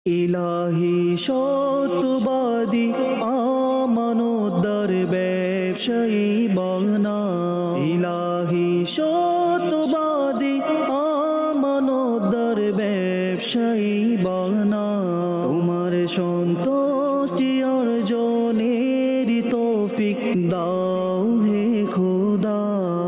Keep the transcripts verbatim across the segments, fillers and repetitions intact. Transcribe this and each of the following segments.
ইলাহি সত্যবাদী আমানতদার ব্যবসায়ী বাংলা। ইলাহি সত্যবাদী আমানতদার ব্যবসায়ী বাংলা। তোমার সন্তুষ্টি অর্জনের তৌফিক দাও হে খোদা।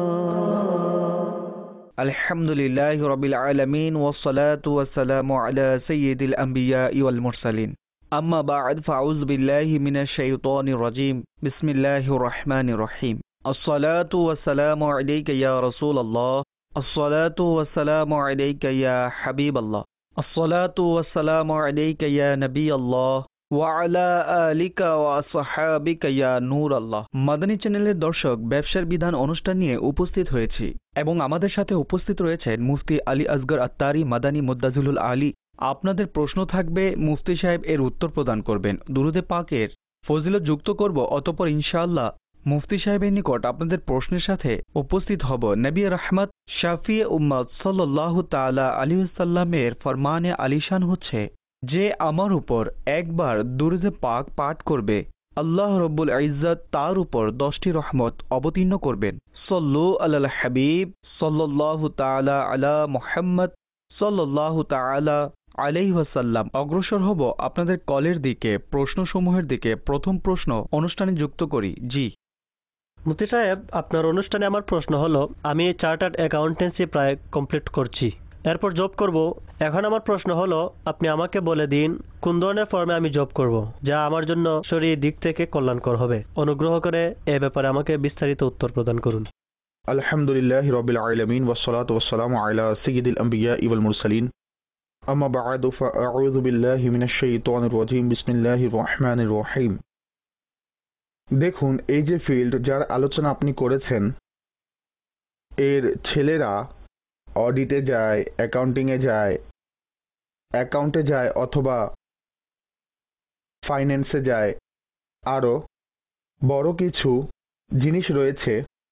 আলহামদুলিল্লাহি রাব্বিল আলামিন ওয়াসসালাতু ওয়াসসালামু আলা সাইয়্যিদিল আমবিয়াই ওয়াল মুরসালিন। আম্মা বা'দ, ফাউযু বিল্লাহি মিনাশ শাইতানির রাজীম। বিসমিল্লাহির রহমানির রহিম। আসসালাতু ওয়াসসালামু আলাইকা ইয়া রাসূলুল্লাহ, আসসালাতু ওয়াসসালামু আলাইকা ইয়া হাবিবাল্লাহ, আসসালাতু ওয়াসসালামু আলাইকা ইয়া নবিয়াল্লাহ ওয়া আলা আলিকা ওয়া আসহাবিকা ইয়া নূরাল্লাহ। মাদানী চ্যানেলের দর্শক, ব্যবসার বিধান অনুষ্ঠান নিয়ে উপস্থিত হয়েছি এবং আমাদের সাথে উপস্থিত রয়েছেন মুফতি আলী আসগর আত্তারি মাদানী মুদ্দাজিলুল আলী। আপনাদের প্রশ্ন থাকবে, মুফতি সাহেব এর উত্তর প্রদান করবেন। দুরুদে পাকের ফজিলত যুক্ত করব, অতঃপর ইনশাআল্লাহ মুফতি সাহেবের নিকট আপনাদের প্রশ্নের সাথে উপস্থিত হব। নবী রাহমাত শাফিয়ে উম্মত সাল্লাল্লাহু তাআলা আলাইহি ওয়াসাল্লামের ফরমানে আলিশান হচ্ছে, যে আমার উপর একবার দুরুদে পাক পাঠ করবে, আল্লাহ রব্বুল ইজ্জত তার উপর দশটি রহমত অবতীর্ণ করবেন। সল্লু আলাল হাবিব সাল্লাল্লাহু তাআলা আলা মুহাম্মদ সাল্লাল্লাহু তাআলা আলাইহি ওয়াসাল্লাম। অগ্রসর হব আপনাদের কলের দিকে, প্রশ্নসমূহের দিকে। প্রথম প্রশ্ন অনুষ্ঠানে যুক্ত করি। জি মুফতি সাহেব, আপনার অনুষ্ঠানে আমার প্রশ্ন হলো, আমি চার্টার্ড অ্যাকাউন্টেন্সি প্রায় কমপ্লিট করছি, এরপর জব করব। এখন আমার প্রশ্ন হলো, আপনি আমাকে বলে দিন কোন ধরনের ফর্মে আমি জব করব যা আমার জন্য শরীর দিক থেকে কল্যাণকর হবে। অনুগ্রহ করে এ ব্যাপারে আমাকে বিস্তারিত উত্তর প্রদান করুন। আলহামদুলিল্লাহি রাব্বিল আলামিন ওয়াসসালাতু ওয়াসসালামু আলা সাইয়্যিদিল আমবিয়াই ওয়াল মুরসালিন। আম্মা বা'দু, ফাআউযু বিল্লাহি মিনাশ শাইতানির রাজীম। বিসমিল্লাহির রহমানির রহিম। দেখুন, এই যে ফিল্ড যার আলোচনা আপনি করেছেন, এর ছেলেরা অডিটে যায়, অ্যাকাউন্টিংয়ে যায়, অ্যাকাউন্টে যায় অথবা ফাইন্যান্সে যায়, আরও বড় কিছু জিনিস রয়েছে।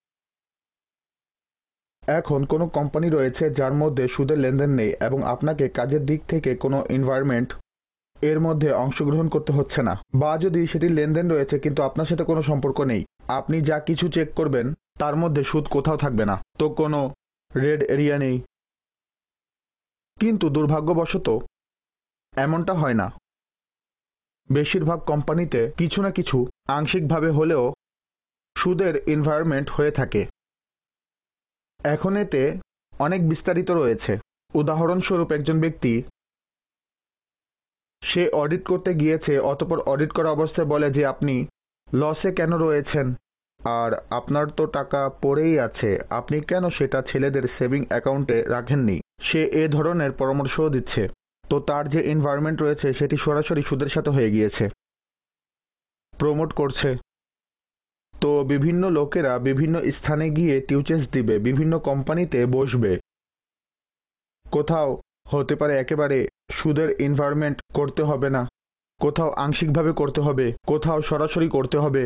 এখন কোনো কোম্পানি রয়েছে যার মধ্যে সুদের লেনদেন নেই এবং আপনাকে কাজের দিক থেকে কোনো এনভায়রনমেন্ট এর মধ্যে অংশগ্রহণ করতে হচ্ছে না, বা যদি সেটির লেনদেন রয়েছে কিন্তু আপনার সাথে কোনো সম্পর্ক নেই, আপনি যা কিছু চেক করবেন তার মধ্যে সুদ কোথাও থাকবে না, তো কোনো রেড এরিয়া নেই। কিন্তু দুর্ভাগ্যবশত এমনটা হয় না। বেশিরভাগ কোম্পানিতে কিছু না কিছু আংশিকভাবে হলেও সুদের এনভায়রনমেন্ট হয়ে থাকে। এখন এতে অনেক বিস্তারিত রয়েছে। উদাহরণস্বরূপ, একজন ব্যক্তি সে অডিট করতে গিয়েছে, অতঃপর অডিট করা অবস্থায় বলে যে আপনি লসে কেন রয়েছেন, আর আপনার তো টাকা পড়েই আছে, আপনি কেন সেটা ছেলেদের সেভিং অ্যাকাউন্টে রাখেননি। সে এ ধরনের পরামর্শও দিচ্ছে। তো তার যে এনভায়রনমেন্ট রয়েছে সেটি সরাসরি সুদের সাথে হয়ে গিয়েছে। প্রমোট করছে, তো বিভিন্ন লোকেরা বিভিন্ন স্থানে গিয়ে টিউচেস দিবে, বিভিন্ন কোম্পানিতে বসবে। কোথাও হতে পারে একেবারে সুদের এনভায়রনমেন্ট করতে হবে না, কোথাও আংশিকভাবে করতে হবে, কোথাও সরাসরি করতে হবে।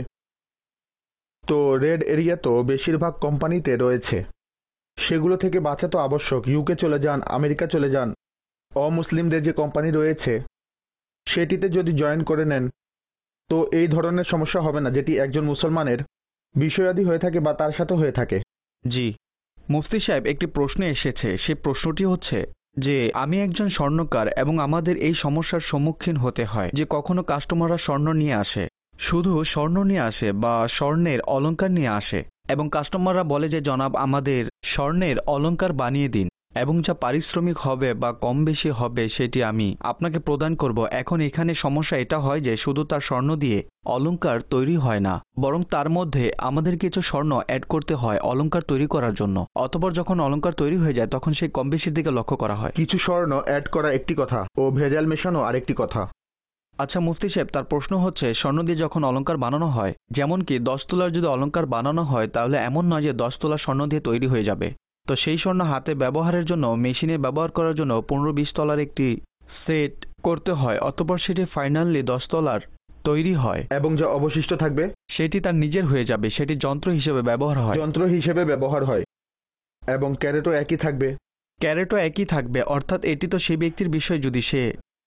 তো রেড এরিয়া তো বেশিরভাগ কোম্পানিতে রয়েছে, সেগুলো থেকে বাঁচা তো আবশ্যক। ইউকে চলে যান, আমেরিকা চলে যান, অমুসলিমদের যে কোম্পানি রয়েছে সেটিতে যদি জয়েন করে নেন তো এই ধরনের সমস্যা হবে না, যেটি একজন মুসলমানের বিষয়াদি হয়ে থাকে বা তার সাথে হয়ে থাকে। জি মুফতি সাহেব, একটি প্রশ্ন এসেছে। সেই প্রশ্নটি হচ্ছে যে আমি একজন স্বর্ণকার এবং আমাদের এই সমস্যার সম্মুখীন হতে হয় যে কখনো কাস্টমাররা স্বর্ণ নিয়ে আসে, শুধু স্বর্ণ নিয়ে আসে বা স্বর্ণের অলংকার নিয়ে আসে, এবং কাস্টমাররা বলে যে জনাব আমাদের স্বর্ণের অলংকার বানিয়ে দিন এবং যা পারিশ্রমিক হবে বা কম বেশি হবে সেটি আমি আপনাকে প্রদান করব। এখন এখানে সমস্যা এটা হয় যে শুধু তার স্বর্ণ দিয়ে অলংকার তৈরি হয় না, বরং তার মধ্যে আমাদের কিছু স্বর্ণ অ্যাড করতে হয় অলংকার তৈরি করার জন্য। অতঃপর যখন অলংকার তৈরি হয়ে যায় তখন সেই কম বেশির দিকে লক্ষ্য করা হয়। কিছু স্বর্ণ অ্যাড করা একটি কথা ও ভেজাল মেশানো আরেকটি কথা। আচ্ছা মুফতি সাহেব, তার প্রশ্ন হচ্ছে স্বর্ণ দিয়ে যখন অলংকার বানানো হয়, যেমন কি দশ তোলার যদি অলংকার বানানো হয় তাহলে এমন নয় যে দশ তোলা স্বর্ণ দিয়ে তৈরি হয়ে যাবে। তো সেই স্বর্ণ হাতে ব্যবহারের জন্য, মেশিনে ব্যবহার করার জন্য পনেরো বিশ তলার একটি সেট করতে হয়, অতঃপর সেটি ফাইনালি দশ তলার তৈরি হয় এবং যা অবশিষ্ট থাকবে সেটি তার নিজের হয়ে যাবে, সেটি যন্ত্র হিসেবে ব্যবহার হয়। যন্ত্র হিসেবে ব্যবহার হয় এবং ক্যারেটও একই থাকবে। ক্যারেটও একই থাকবে, অর্থাৎ এটি তো সেই ব্যক্তির বিষয় যদি সে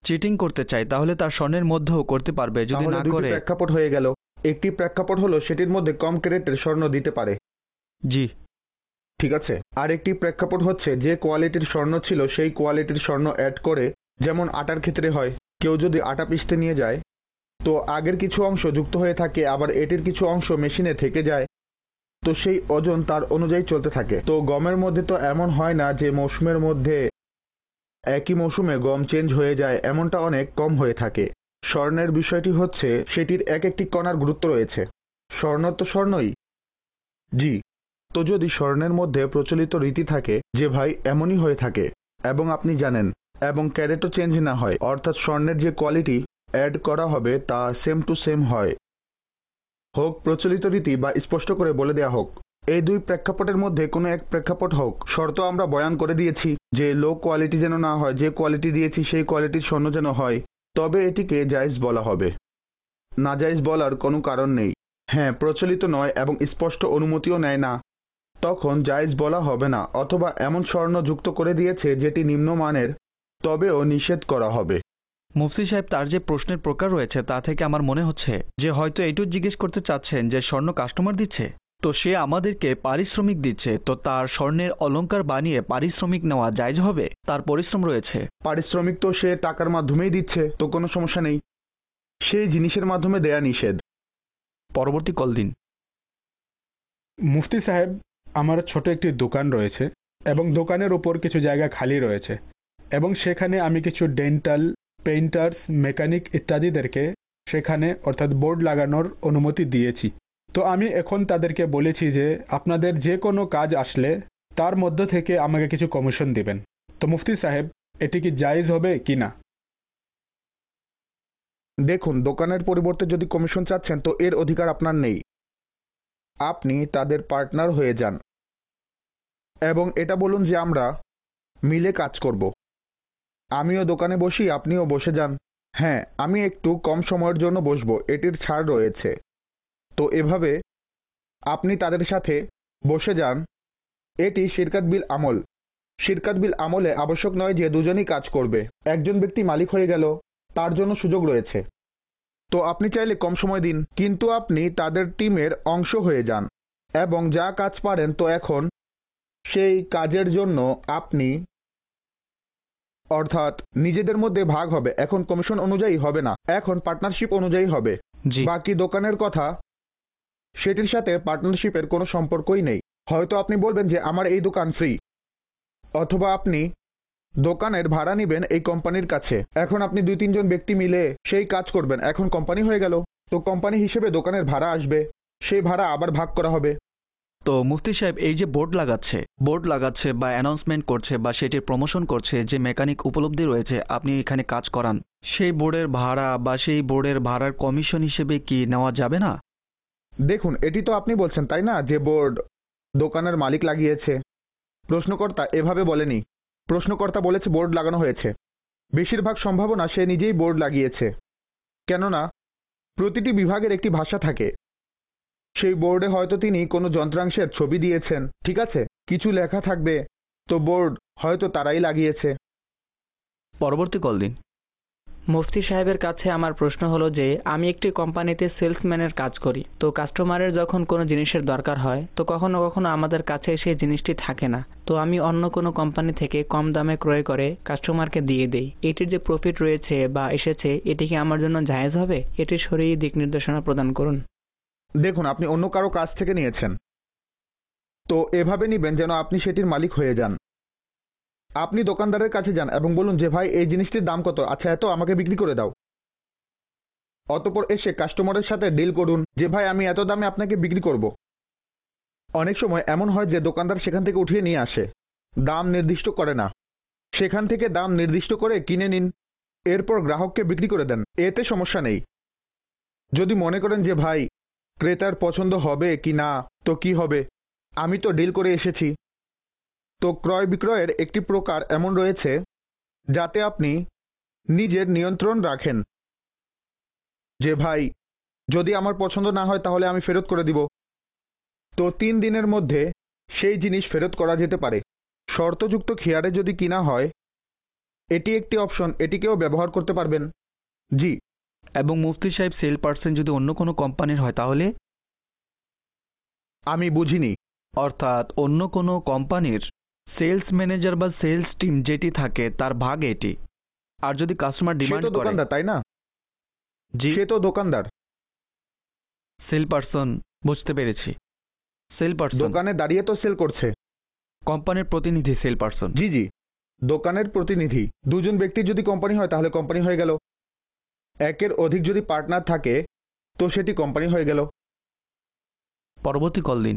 চিটিং করতে চায় তাহলে তার স্বর্ণের মধ্যেও করতে পারবে, যদি তাহলে না দুটি করে। প্রেক্ষাপট হয়ে গেল। একটি প্রেক্ষাপট হলো সেটির মধ্যে কম ক্যারেটের স্বর্ণ দিতে পারে, জি ঠিক আছে। আর একটি প্রেক্ষাপট হচ্ছে যে কোয়ালিটির স্বর্ণ ছিল সেই কোয়ালিটির স্বর্ণ অ্যাড করে, যেমন আটার ক্ষেত্রে হয়, কেউ যদি আটা পিষতে নিয়ে যায় তো আগের কিছু অংশ যুক্ত হয়ে থাকে, আবার এটির কিছু অংশ মেশিনে থেকে যায়, তো সেই ওজন তার অনুযায়ী চলতে থাকে। তো গমের মধ্যে তো এমন হয় না যে মৌসুমের মধ্যে একই মৌসুমে গম চেঞ্জ হয়ে যায়, এমনটা অনেক কম হয়ে থাকে। স্বর্ণের বিষয়টি হচ্ছে সেটির এক একটি কণার গুরুত্ব রয়েছে। স্বর্ণ তো স্বর্ণই, জি। তো যদি স্বর্ণের মধ্যে প্রচলিত রীতি থাকে যে ভাই এমনই হয়ে থাকে এবং আপনি জানেন, এবং ক্যারেটও চেঞ্জ না হয়, অর্থাৎ স্বর্ণের যে কোয়ালিটি অ্যাড করা হবে তা সেম টু সেম হয়, হোক প্রচলিত রীতি বা স্পষ্ট করে বলে দেয়া হোক, এই দুই প্রেক্ষাপটের মধ্যে কোনো এক প্রেক্ষাপট হোক, শর্ত আমরা বয়ান করে দিয়েছি যে লো কোয়ালিটি যেন না হয়, যে কোয়ালিটি দিয়েছি সেই কোয়ালিটির স্বর্ণ যেন হয়, তবে এটিকে জায়েজ বলা হবে। নাজায়েজ বলার কোনো কারণ নেই। হ্যাঁ, প্রচলিত নয় এবং স্পষ্ট অনুমতিও নেয় না, তখন জায়েজ বলা হবে না। অথবা এমন স্বর্ণ যুক্ত করে দিয়েছে যেটি নিম্নমানের, তবেও নিষেধ করা হবে। মুফতি সাহেব, তার যে প্রশ্নের প্রকার রয়েছে তা থেকে আমার মনে হচ্ছে যে হয়তো এইটু জিজ্ঞেস করতে চাচ্ছেন যে স্বর্ণ কাস্টমার দিচ্ছে, তো সে আমাদেরকে পারিশ্রমিক দিচ্ছে, তো তার স্বর্ণের অলংকার বানিয়ে পারিশ্রমিক নেওয়া জায়েজ হবে? তার পরিশ্রম রয়েছে। পারিশ্রমিক তো সে টাকার মাধ্যমেই দিচ্ছে, তো কোনো সমস্যা নেই, সেই জিনিসের মাধ্যমে দেয়া নিষেধ। পরবর্তী কল দিন। মুফতি সাহেব, আমার ছোট একটি দোকান রয়েছে এবং দোকানের উপর কিছু জায়গা খালি রয়েছে, এবং সেখানে আমি কিছু ডেন্টাল, পেইন্টার্স, মেকানিক ইত্যাদিদেরকে সেখানে অর্থাৎ বোর্ড লাগানোর অনুমতি দিয়েছি। তো আমি এখন তাদেরকে বলেছি যে আপনাদের যে কোনো কাজ আসলে তার মধ্য থেকে আমাকে কিছু কমিশন দিবেন। তো মুফতি সাহেব, এটি কি জায়েজ হবে কি না? দেখুন, দোকানের পরিবর্তে যদি কমিশন চাচ্ছেন তো এর অধিকার আপনার নেই। আপনি তাদের পার্টনার হয়ে যান এবং এটা বলুন যে আমরা মিলে কাজ করব। আমিও দোকানে বসি, আপনিও বসে যান। হ্যাঁ, আমি একটু কম সময়ের জন্য বসবো, এটির ছাড় রয়েছে। তো এভাবে আপনি তাদের সাথে বসে যান। এটি শিরকাত বিল আমল। শিরকাত বিল আমলে আবশ্যক নয় যে দুজনই কাজ করবে। একজন ব্যক্তি মালিক হয়ে গেল, তার জন্য সুযোগ রয়েছে। তো আপনি চাইলে কম সময় দিন, কিন্তু আপনি তাদের টিমের অংশ হয়ে যান এবং যা কাজ পারেন, তো এখন সেই কাজের জন্য আপনি, অর্থাৎ নিজেদের মধ্যে ভাগ হবে, এখন কমিশন অনুযায়ী হবে না, এখন পার্টনারশিপ অনুযায়ী হবে। জি। বাকি দোকানের কথা, সেটির সাথে পার্টনারশিপের কোনো সম্পর্কই নেই। হয়তো আপনি বলবেন যে আমার এই দোকান ফ্রি, অথবা আপনি দোকানের ভাড়া নিবেন এই কোম্পানির কাছে। এখন আপনি দুই তিনজন ব্যক্তি মিলে সেই কাজ করবেন, এখন কোম্পানি হয়ে গেল। তো কোম্পানি হিসেবে দোকানের ভাড়া আসবে, সেই ভাড়া আবার ভাগ করা হবে। তো মুফতি সাহেব, এই যে বোর্ড লাগাচ্ছে বোর্ড লাগাচ্ছে বা অ্যানাউন্সমেন্ট করছে বা সেটির প্রমোশন করছে, যে মেকানিক উপলব্ধি রয়েছে আপনি এখানে কাজ করান, সেই বোর্ডের ভাড়া বা সেই বোর্ডের ভাড়ার কমিশন হিসেবে কি নেওয়া যাবে না? দেখুন, এটি তো আপনি বলছেন তাই না যে বোর্ড দোকানের মালিক লাগিয়েছে। প্রশ্নকর্তা এভাবে বলেনি। প্রশ্নকর্তা বলেছে বোর্ড লাগানো হয়েছে। বেশিরভাগ সম্ভাবনা সে নিজেই বোর্ড লাগিয়েছে, কেননা প্রতিটি বিভাগের একটি ভাষা থাকে। সেই বোর্ডে হয়তো তিনি কোনো যন্ত্রাংশের ছবি দিয়েছেন, ঠিক আছে, কিছু লেখা থাকবে, তো বোর্ড হয়তো তারাই লাগিয়েছে। পরবর্তী কল দিন। মুফতি সাহেবের কাছে আমার প্রশ্ন হলো যে আমি একটি কোম্পানিতে সেলসম্যানের কাজ করি। তো কাস্টমারের যখন কোনো জিনিসের দরকার হয় তো কখনো কখনো আমাদের কাছে সেই জিনিসটি থাকে না, তো আমি অন্য কোনো কোম্পানি থেকে কম দামে ক্রয় করে কাস্টমারকে দিয়ে দেই। এটির যে প্রফিট রয়েছে বা এসেছে, এটি কি আমার জন্য জায়েজ হবে? এটির শরীয়ী দিক নির্দেশনা প্রদান করুন। দেখুন, আপনি অন্য কারো কাছ থেকে নিয়েছেন, তো এভাবে নিবেন যেন আপনি সেটির মালিক হয়ে যান। আপনি দোকানদারের কাছে যান এবং বলুন যে ভাই এই জিনিসটির দাম কত, আচ্ছা এত, আমাকে বিক্রি করে দাও। অতঃপর এসে কাস্টমারের সাথে ডিল করুন যে ভাই আমি এত দামে আপনাকে বিক্রি করব। অনেক সময় এমন হয় যে দোকানদার সেখান থেকে উঠিয়ে নিয়ে আসে, দাম নির্দিষ্ট করে না, সেখান থেকে দাম নির্দিষ্ট করে কিনে নিন, এরপর গ্রাহককে বিক্রি করে দেন, এতে সমস্যা নেই। যদি মনে করেন যে ভাই ক্রেতার পছন্দ হবে কি না, তো কি হবে, আমি তো ডিল করে এসেছি। তো ক্রয় বিক্রয়ের একটি প্রকার এমন রয়েছে যাতে আপনি নিজের নিয়ন্ত্রণ রাখেন যে ভাই যদি আমার পছন্দ না হয় তাহলে আমি ফেরত করে দিব। তো তিন দিনের মধ্যে সেই জিনিস ফেরত করা যেতে পারে। শর্তযুক্ত খেয়ারে যদি কিনা হয় এটি একটি অপশন, এটিকেও ব্যবহার করতে পারবেন। জি। এবং মুফতি সাহেব সেল পার্সন যদি অন্য কোনো কোম্পানির হয় তাহলে? আমি বুঝিনি। অর্থাৎ অন্য কোনো কোম্পানির সেলস ম্যানেজার বা সেলস টিম যেটি থাকে তার ভাগ এটি। আর যদি কাস্টমার ডিমান্ড করে, দোকানদার তাই না? জি, সে তো দোকানদার। সেল পার্সন, বুঝতে পেরেছি। সেল পার্সন দোকানে দাঁড়িয়ে তো সেল করছে। কোম্পানির প্রতিনিধি সেল পার্সন। জি জি, দোকানের প্রতিনিধি। দুজন ব্যক্তির যদি কোম্পানি হয় তাহলে কোম্পানি হয়ে গেল। একের অধিক যদি পার্টনার থাকে তো সেটি কোম্পানি হয়ে গেল। পরবর্তী কল দিন।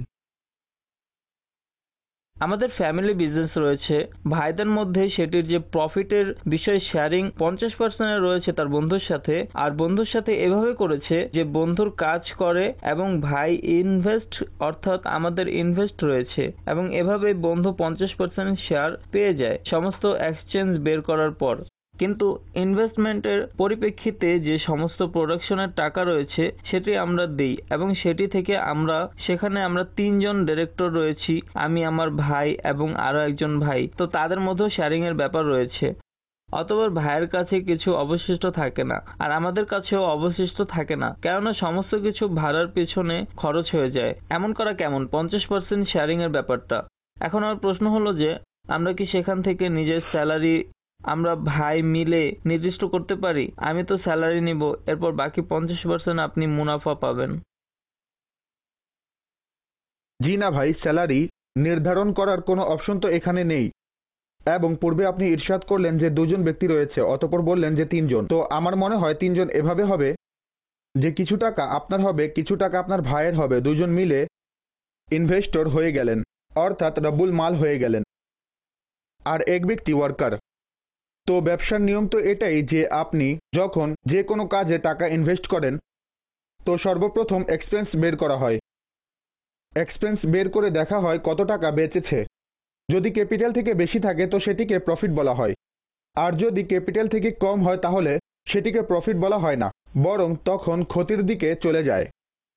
আমাদের ফ্যামিলি বিজনেস রয়েছে, ভাইদের মধ্যে সেটির যে প্রফিটের বিষয় শেয়ারিং পঞ্চাশ পার্সেন্ট রয়েছে তার বন্ধুর সাথে, আর বন্ধুর সাথে এভাবে করেছে যে বন্ধুর কাজ করে এবং ভাই ইনভেস্ট, অর্থাৎ আমাদের ইনভেস্ট রয়েছে, এবং এভাবে বন্ধু পঞ্চাশ পার্সেন্ট শেয়ার পেয়ে যায় সমস্ত এক্সচেঞ্জ বের করার পর। কিন্তু ইনভেস্টমেন্টের পরিপ্রেক্ষিতে যে সমস্ত প্রোডাকশনের টাকা রয়েছে সেটি আমরা দিই, এবং সেটি থেকে আমরা সেখানে আমরা তিনজন ডিরেক্টর রয়েছি, আমি, আমার ভাই এবং আরো একজন ভাই। তো তাদের মধ্যেও শেয়ারিং এর ব্যাপার রয়েছে। অতঃপর ভাইয়ের কাছে কিছু অবশিষ্ট থাকে না, আর আমাদের কাছেও অবশিষ্ট থাকে না, কেননা সমস্ত কিছু ভাড়ার পিছনে খরচ হয়ে যায়। এমন করা কেমন? পঞ্চাশ পার্সেন্ট শেয়ারিং এর ব্যাপারটা। এখন আমার প্রশ্ন হলো যে আমরা কি সেখান থেকে নিজের স্যালারি আমরা ভাই মিলে নির্দিষ্ট করতে পারি? আমি তো স্যালারি নিব, এরপর বাকি পঞ্চাশ পার্সেন্ট আপনি মুনাফা পাবেন। জি না ভাই, স্যালারি নির্ধারণ করার কোনো অপশন তো এখানে নেই। এবং পূর্বে আপনি ইরশাদ করলেন যে দুজন ব্যক্তি রয়েছে, অতঃপর বললেন যে তিনজন। তো আমার মনে হয় তিনজন এভাবে হবে যে কিছু টাকা আপনার হবে, কিছু টাকা আপনার ভাইয়ের হবে, দুজন মিলে ইনভেস্টর হয়ে গেলেন, অর্থাৎ রব্বুল মাল হয়ে গেলেন, আর এক ব্যক্তি ওয়ার্কার। তো ব্যবসার নিয়ম তো এটাই যে আপনি যখন যে কোনো কাজে টাকা ইনভেস্ট করেন তো সর্বপ্রথম এক্সপেন্স বের করা হয়। এক্সপেন্স বের করে দেখা হয় কত টাকা বেঁচেছে। যদি ক্যাপিটাল থেকে বেশি থাকে তো সেটিকে প্রফিট বলা হয়, আর যদি ক্যাপিটাল থেকে কম হয় তাহলে সেটিকে প্রফিট বলা হয় না, বরং তখন ক্ষতির দিকে চলে যায়।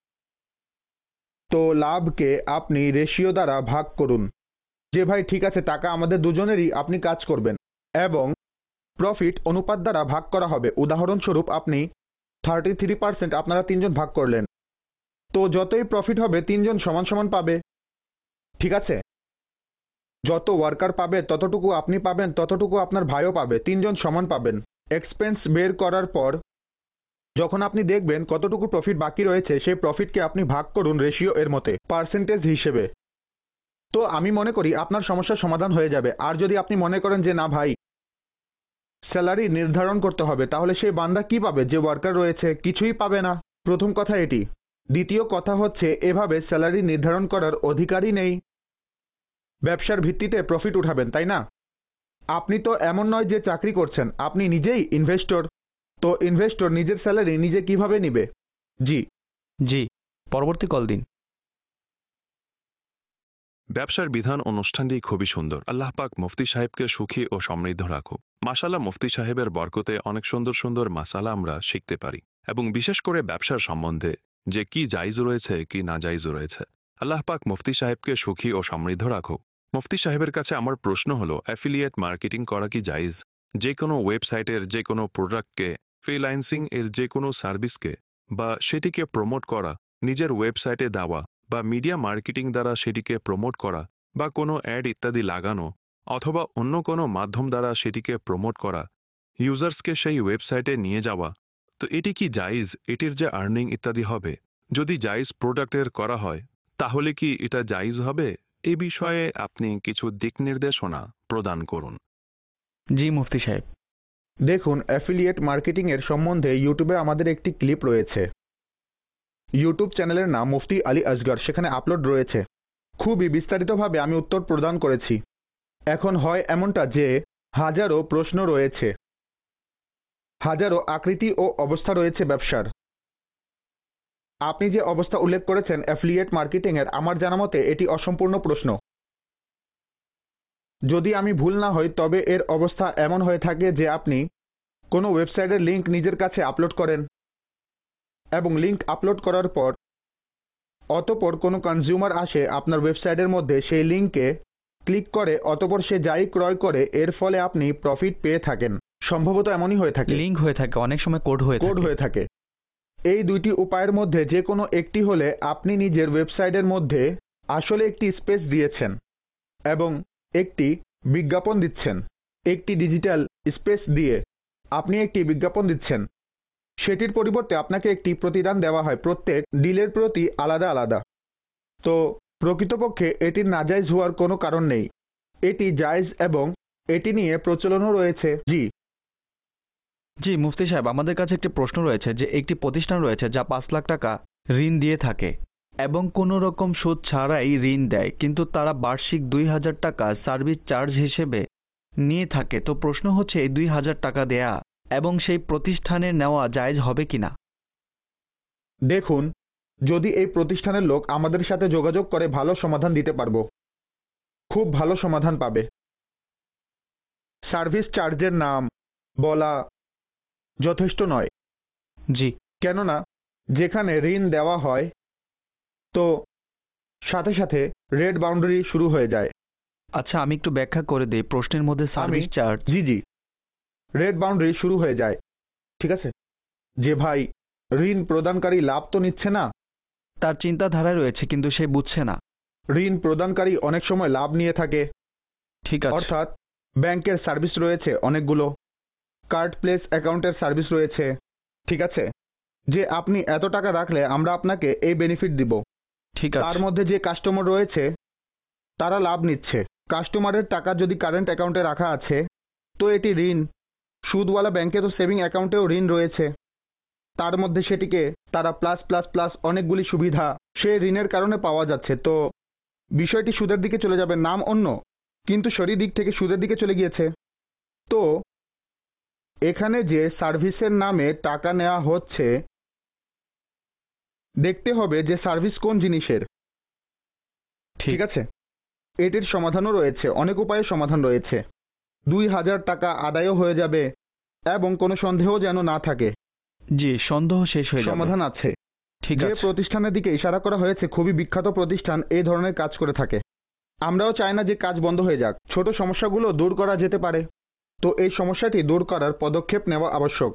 তো লাভকে আপনি রেশিও দ্বারা ভাগ করুন, যে ভাই ঠিক আছে টাকা আমাদের দুজনেরই, আপনি কাজ করবেন, এবং প্রফিট অনুপাত দ্বারা ভাগ করা হবে। উদাহরণস্বরূপ আপনি থার্টি থ্রি পার্সেন্ট আপনারা তিনজন ভাগ করলেন, তো যতই প্রফিট হবে তিনজন সমান সমান পাবে। ঠিক আছে, যত ওয়ার্কার পাবে ততটুকু আপনি পাবেন, ততটুকু আপনার ভাইও পাবে, তিনজন সমান পাবেন। এক্সপেন্স বের করার পর যখন আপনি দেখবেন কতটুকু প্রফিট বাকি রয়েছে, সেই প্রফিটকে আপনি ভাগ করুন রেশিও এর মতে, পার্সেন্টেজ হিসেবে। তো আমি মনে করি আপনার সমস্যার সমাধান হয়ে যাবে। আর যদি আপনি মনে করেন যে না ভাই স্যালারি নির্ধারণ করতে হবে, তাহলে সেই বান্দা কি পাবে? যে ওয়ার্কার রয়েছে কিছুই পাবে না। প্রথম কথা এটি। দ্বিতীয় কথা হচ্ছে এভাবে স্যালারি নির্ধারণ করার অধিকারই নেই। ব্যবসার ভিত্তিতে প্রফিট উঠাবেন, তাই না? আপনি তো এমন নয় যে চাকরি করছেন, আপনি নিজেই ইনভেস্টর। তো ইনভেস্টর নিজের স্যালারি নিজে কিভাবে নিবে? জি জি, পরবর্তী কল দিন। ব্যবসার বিধান অনুষ্ঠানটি খুবই সুন্দর। আল্লাহ পাক মুফতি সাহেবকে সুখী ও সমৃদ্ধ রাখুক। মাশাআল্লাহ, মুফতি সাহেবের বরকতে অনেক সুন্দর সুন্দর মাসালা আমরা শিখতে পারি, এবং বিশেষ করে ব্যবসার সম্বন্ধে যে কি জায়েজ রয়েছে কি না জায়েজ রয়েছে। আল্লাহ পাক মুফতি সাহেবকে সুখী ও সমৃদ্ধ রাখুক। মুফতি সাহেবের কাছে আমার প্রশ্ন হলো, অ্যাফিলিয়েট মার্কেটিং করা কি জায়েজ? যে কোনো ওয়েবসাইটের যে কোনো প্রোডাক্টকে, ফ্রিল্যান্সিং এর যে কোনো সার্ভিসকে বা সেটিকে প্রমোট করা, নিজের ওয়েবসাইটে দেওয়া বা মিডিয়া মার্কেটিং দ্বারা সেটিকে প্রমোট করা, বা কোনো অ্যাড ইত্যাদি লাগানো, অথবা অন্য কোনো মাধ্যম দ্বারা সেটিকে প্রমোট করা, ইউজার্সকে সেই ওয়েবসাইটে নিয়ে যাওয়া, তো এটি কি জায়েজ? এটির যে আর্নিং ইত্যাদি হবে, যদি জায়েজ প্রোডাক্টের করা হয় তাহলে কি এটা জায়েজ হবে? এই বিষয়ে আপনি কিছু দিক নির্দেশনা প্রদান করুন। জি মুফতি সাহেব। দেখুন, অ্যাফিলিয়েট মার্কেটিং এর সম্বন্ধে ইউটিউবে আমাদের একটি ক্লিপ রয়েছে। ইউটিউব চ্যানেলের নাম মুফতি আলী আসগর, সেখানে আপলোড রয়েছে। খুবই বিস্তারিতভাবে আমি উত্তর প্রদান করেছি। এখন হয় এমনটা যে হাজারো প্রশ্ন রয়েছে, হাজারো আকৃতি ও অবস্থা রয়েছে ব্যবসার। আপনি যে অবস্থা উল্লেখ করেছেন অ্যাফিলিয়েট মার্কেটিং এর, আমার জানা মতে এটি অসম্পূর্ণ প্রশ্ন। যদি আমি ভুল না হই তবে এর অবস্থা এমন হয়ে থাকে যে আপনি কোনো ওয়েবসাইটের লিংক নিজের কাছে আপলোড করেন, এবং লিংক আপলোড করার পর অতঃপর কোনো কনজিউমার আসে আপনার ওয়েবসাইটের মধ্যে, সেই লিংকে ক্লিক করে অতঃপর সে যাই ক্রয় করে এর ফলে আপনি প্রফিট পেয়ে থাকেন। সম্ভবত এমনই হয়ে থাকে, লিঙ্ক হয়ে থাকে, অনেক সময় কোড হয়ে কোড হয়ে থাকে। এই দুইটি উপায়ের মধ্যে যে কোনো একটি হলে আপনি নিজের ওয়েবসাইটের মধ্যে আসলে একটি স্পেস দিয়েছেন এবং একটি বিজ্ঞাপন দিচ্ছেন। একটি ডিজিটাল স্পেস দিয়ে আপনি একটি বিজ্ঞাপন দিচ্ছেন, সেটির পরিবর্তে আপনাকে একটি প্রতিদান দেওয়া হয় প্রত্যেক ডিলের প্রতি আলাদা আলাদা। তো প্রকৃতপক্ষে এটির নাজায়েজ হওয়ার কোনো কারণ নেই, এটি জায়েজ এবং এটি নিয়ে প্রচলনও রয়েছে। জি জি মুফতি সাহেব, আমাদের কাছে একটি প্রশ্ন রয়েছে যে একটি প্রতিষ্ঠান রয়েছে যা পাঁচ লাখ টাকা ঋণ দিয়ে থাকে এবং কোনো রকম সুদ ছাড়াই ঋণ দেয়, কিন্তু তারা বার্ষিক দুই হাজার টাকা সার্ভিস চার্জ হিসেবে নিয়ে থাকে। তো প্রশ্ন হচ্ছে এই দুই হাজার টাকা দেয়া এবং সেই প্রতিষ্ঠানের নেওয়া জায়েজ হবে কিনা? দেখুন, যদি এই প্রতিষ্ঠানের লোক আমাদের সাথে যোগাযোগ করে ভালো সমাধান দিতে পারবো, খুব ভালো সমাধান পাবে। সার্ভিস চার্জের নাম বলা যথেষ্ট নয়। জি, কেননা যেখানে ঋণ দেওয়া হয় তো সাথে সাথে রেড বাউন্ডারি শুরু হয়ে যায়। আচ্ছা, আমি একটু ব্যাখ্যা করে দিই। প্রশ্নের মধ্যে service charge, G G red boundary শুরু হয়ে যায়, ঠিক আছে? যে ভাই ঋণ প্রদানকারী লাভ তো নিচ্ছে না, তার চিন্তাধারায় রয়েছে কিন্তু সে বুঝছে না। ঋণ প্রদানকারী অনেক সময় লাভ নিয়ে থাকে, ঠিক আছে। অর্থাৎ ব্যাংকের সার্ভিস রয়েছে অনেকগুলো, কার্ড প্লেস অ্যাকাউন্টের সার্ভিস রয়েছে, ঠিক আছে? যে আপনি এত টাকা রাখলে আমরা আপনাকে এই বেনিফিট দিব, ঠিক আছে। তার মধ্যে যে কাস্টমার রয়েছে তারা লাভ নিচ্ছে। কাস্টমারের টাকা যদি কারেন্ট অ্যাকাউন্টে রাখা আছে তো এটি ঋণ। সুদওয়ালা ব্যাংকে তো সেভিং অ্যাকাউন্টেও ঋণ রয়েছে, তার মধ্যে সেটিকে তারা প্লাস প্লাস প্লাস অনেকগুলি সুবিধা সে ঋণের কারণে পাওয়া যাচ্ছে। তো বিষয়টি সুদের দিকে চলে যাবে, নাম অন্য কিন্তু শরীর দিক থেকে সুদের দিকে চলে গিয়েছে। তো এখানে যে সার্ভিসের নামে টাকা নেওয়া হচ্ছে দেখতে হবে যে সার্ভিস কোন জিনিসের, ঠিক আছে? এটির সমাধানও রয়েছে, অনেক উপায়ে সমাধান রয়েছে। দুই হাজার টাকা আদায়ও হয়ে যাবে এবং কোনো সন্দেহ যেন না থাকে। জি, সন্দেহ শেষ হয়ে যাবে। সমাধান আছে। ঠিক যে আছে। প্রতিষ্ঠানের দিকে ইশারা করা হয়েছে খুবই বিখ্যাত প্রতিষ্ঠান এই ধরনের কাজ করে থাকে। আমরাও চাই না যে কাজ বন্ধ হয়ে যাক, ছোট সমস্যাগুলো দূর করা যেতে পারে। তো এই সমস্যাটি দূর করার পদক্ষেপ নেওয়া আবশ্যক।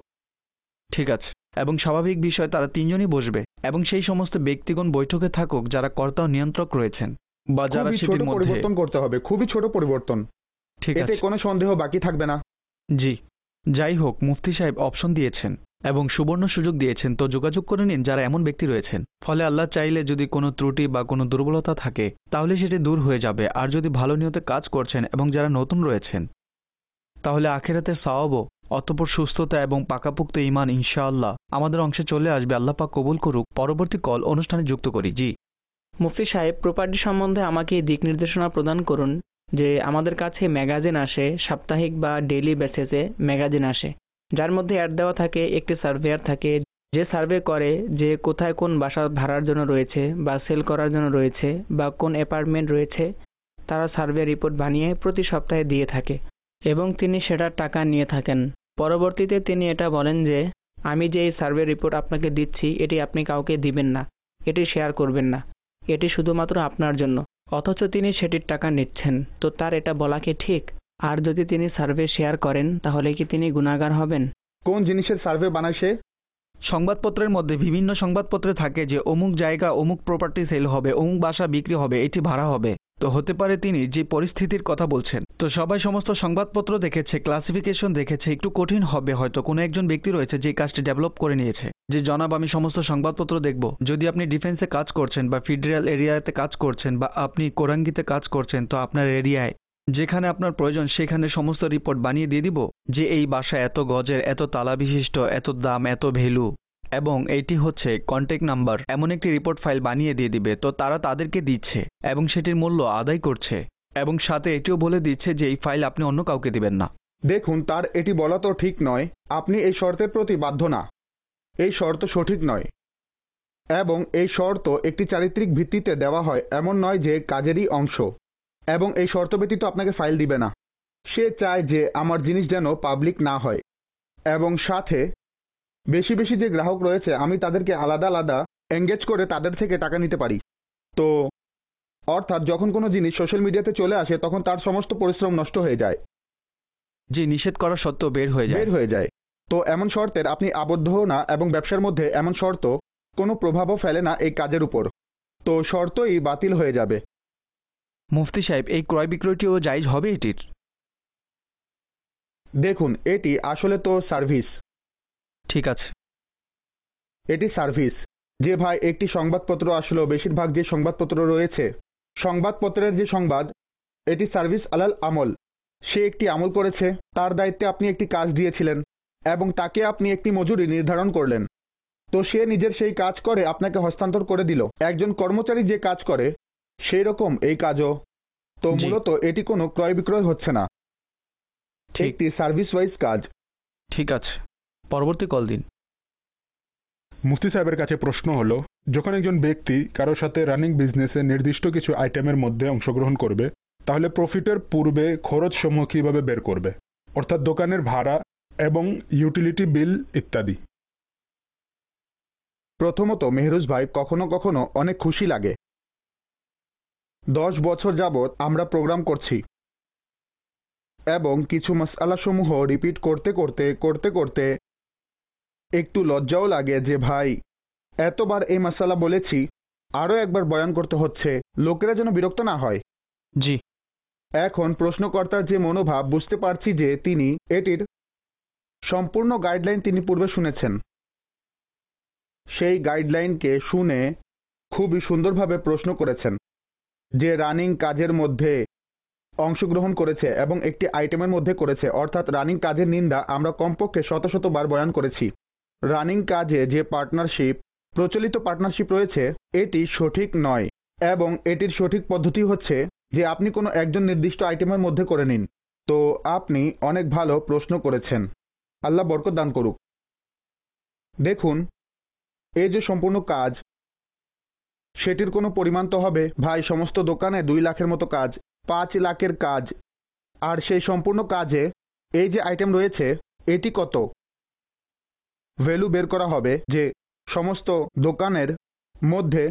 ঠিক আছে। এবং স্বাভাবিক বিষয় তারা তিনজনই বসবে এবং সেই সমস্ত ব্যক্তিগণ বৈঠকে থাকুক যারা কর্তা ও নিয়ন্ত্রক রয়েছেন বা যারা খুবই ছোট সেটির মধ্যে। পরিবর্তন করতে হবে, খুবই ছোট পরিবর্তন, ঠিক এতে আছে। কোনো সন্দেহ বাকি থাকবে না। জি, যাই হোক, মুফতি সাহেব অপশন দিয়েছেন এবং সুবর্ণ সুযোগ দিয়েছেন, তো যোগাযোগ করে নিন যারা এমন ব্যক্তি রয়েছেন। ফলে আল্লাহ চাইলে যদি কোনো ত্রুটি বা কোনো দুর্বলতা থাকে তাহলে সেটি দূর হয়ে যাবে। আর যদি ভালো নিয়তে কাজ করছেন এবং যারা নতুন রয়েছেন তাহলে আখিরাতের সওয়াবও, অতঃপর সুস্থতা এবং পাকাপোক্ত ঈমান ইনশাআল্লাহ আমাদের অংশে চলে আসবে। আল্লাহ পাক কবুল করুক। পরবর্তী কল অনুষ্ঠানে যুক্ত করি। জি মুফতি সাহেব, প্রপার্টি সম্বন্ধে আমাকে দিক নির্দেশনা প্রদান করুন। যে আমাদের কাছে ম্যাগাজিন আসে, সাপ্তাহিক বা ডেইলি বেসিসে ম্যাগাজিন আসে, যার মধ্যে অ্যাড দেওয়া থাকে, একটি সার্ভেয়ার থাকে যে সার্ভে করে যে কোথায় কোন বাসা ভাড়ার জন্য রয়েছে বা সেল করার জন্য রয়েছে বা কোন অ্যাপার্টমেন্ট রয়েছে, তারা সার্ভে রিপোর্ট বানিয়ে প্রতি সপ্তাহে দিয়ে থাকে এবং তিনি সেটার টাকা নিয়ে থাকেন। পরবর্তীতে তিনি এটা বলেন যে আমি যে এই সার্ভে রিপোর্ট আপনাকে দিচ্ছি এটি আপনি কাউকে দিবেন না, এটি শেয়ার করবেন না, এটি শুধুমাত্র আপনার জন্য, অথচ তিনি সেটির টাকা নিচ্ছেন। তো তার এটা বলা কি ঠিক? আর যদি তিনি সার্ভে শেয়ার করেন তাহলে কি তিনি গুনাহগার হবেন? কোন জিনিসের সার্ভে বানায় সে? সংবাদপত্রের মধ্যে বিভিন্ন সংবাদপত্রে থাকে যে অমুক জায়গা অমুক প্রপার্টি সেল হবে, অমুক বাসা বিক্রি হবে, এটি ভাড়া হবে। তো হতে পারে তিনি যে পরিস্থিতির কথা বলছেন, তো সবাই সমস্ত সংবাদপত্র দেখেছে, ক্লাসিফিকেশন দেখেছে, একটু কঠিন হবে হয়তো কোনো একজন ব্যক্তি রয়েছে যে কাজটি ডেভেলপ করে নিয়েছে যে জনাব আমি সমস্ত সংবাদপত্র দেখব। যদি আপনি ডিফেন্সে কাজ করছেন বা ফেডারেল এরিয়াতে কাজ করছেন বা আপনি কোরাঙ্গিতে কাজ করছেন, তো আপনার এরিয়ায় যেখানে আপনার প্রয়োজন সেখানে সমস্ত রিপোর্ট বানিয়ে দিয়ে দিব যে এই বাসা এত গজের, এত তালা বিশিষ্ট, এত দাম, এত ভ্যালু এবং এইটি হচ্ছে কন্ট্যাক্ট নাম্বার, এমন একটি রিপোর্ট ফাইল বানিয়ে দিয়ে দিবে। তো তারা তাদেরকে দিচ্ছে এবং সেটির মূল্য আদায় করছে এবং সাথে এটিও বলে দিচ্ছে যে এই ফাইল আপনি অন্য কাউকে দিবেন না। দেখুন, তার এটি বলা তো ঠিক নয়, আপনি এই শর্তের প্রতি বাধ্য না, এই শর্ত সঠিক নয় এবং এই শর্ত একটি চারিত্রিক ভিত্তিতে দেওয়া হয়, এমন নয় যে কাজেরই অংশ। এবং এই শর্ত ব্যতীত আপনাকে ফাইল দিবে না। সে চায় যে আমার জিনিস যেন পাবলিক না হয় এবং সাথে বেশি বেশি যে গ্রাহক রয়েছে আমি তাদেরকে আলাদা আলাদা এঙ্গেজ করে তাদের থেকে টাকা নিতে পারি। তো অর্থাৎ যখন কোনো জিনিস সোশ্যাল মিডিয়াতে চলে আসে তখন তার সমস্ত পরিশ্রম নষ্ট হয়ে যায়, জি, নিষেধ করা সত্ত্বেও বের হয়ে যায়। বের হয়ে যায়। তো এমন শর্তের আপনি আবদ্ধও না এবং ব্যবসার মধ্যে এমন শর্ত কোনো প্রভাবও ফেলে না এই কাজের উপর, তো শর্তই বাতিল হয়ে যাবে। মুফতি সাহেব, এই ক্রয় বিক্রয়টিও জায়েজ হবে এটির? দেখুন, এটি আসলে তো সার্ভিস। ঠিক আছে। এটি সার্ভিস। যে ভাই একটি সংবাদপত্র আসলো, বেশিরভাগ যে সংবাদপত্র রয়েছে, সংবাদপত্রের যে সংবাদ, এটি সার্ভিস আলাল আমল। সে একটি আমল করেছে, তার দায়িত্বে আপনি একটি কাজ দিয়েছিলেন এবং তাকে আপনি একটি মজুরি নির্ধারণ করলেন, তো সে নিজের সেই কাজ করে আপনাকে হস্তান্তর করে দিল। একজন কর্মচারী যে কাজ করে সেই রকম এই কাজও। তো জি। মূলত এটি কোনো ক্রয় বিক্রয় হচ্ছে না, ঠিক। একটি সার্ভিস ওয়াইজ কাজ। ঠিক আছে, পরবর্তী কল দিন। মুফতি সাহেবের কাছে প্রশ্ন হলো, যখন একজন ব্যক্তি কারোর সাথে রানিং বিজনেসে নির্দিষ্ট কিছু আইটেমের মধ্যে অংশগ্রহণ করবে, তাহলে প্রফিটের পূর্বে খরচ সমূহ কিভাবে বের করবে, অর্থাৎ দোকানের ভাড়া এবং ইউটিলিটি বিল ইত্যাদি? প্রথমত মেহরুজ ভাই, কখনো কখনো অনেক খুশি লাগে। দশ বছর যাবৎ আমরা প্রোগ্রাম করছি এবং কিছু মাসআলাসমূহ রিপিট করতে করতে করতে করতে একটু লজ্জাও লাগে যে ভাই এতবার এই মাসালা বলেছি, আরও একবার বয়ান করতে হচ্ছে, লোকেরা যেন বিরক্ত না হয়। জি। এখন প্রশ্নকর্তার যে মনোভাব, বুঝতে পারছি যে তিনি এটির সম্পূর্ণ গাইডলাইন তিনি পূর্বে শুনেছেন। সেই গাইডলাইনকে শুনে খুবই সুন্দরভাবে প্রশ্ন করেছেন, যে রানিং কাজের মধ্যে অংশগ্রহণ করেছে এবং একটি আইটেমের মধ্যে করেছে, অর্থাৎ রানিং কাজের নিন্দা আমরা কমপক্ষে শত শতবার বয়ান করেছি। রানিং কাজে যে পার্টনারশিপ, প্রচলিত পার্টনারশিপ রয়েছে, এটি সঠিক নয় এবং এটির সঠিক পদ্ধতি হচ্ছে যে আপনি কোনো একজন নির্দিষ্ট আইটেমের মধ্যে করে নিন। তো আপনি অনেক ভালো প্রশ্ন করেছেন, আল্লাহ বরকত দান করুক। দেখুন, এই যে সম্পূর্ণ কাজ, সেটির কোনো পরিমাণ তো হবে। ভাই সমস্ত দোকানে দুই লাখের মতো কাজ, পাঁচ লাখের কাজ, আর সেই সম্পূর্ণ কাজে এই যে আইটেম রয়েছে এটি কত ভ্যালু বের করা হবে, যে সমস্ত দোকানের মধ্যে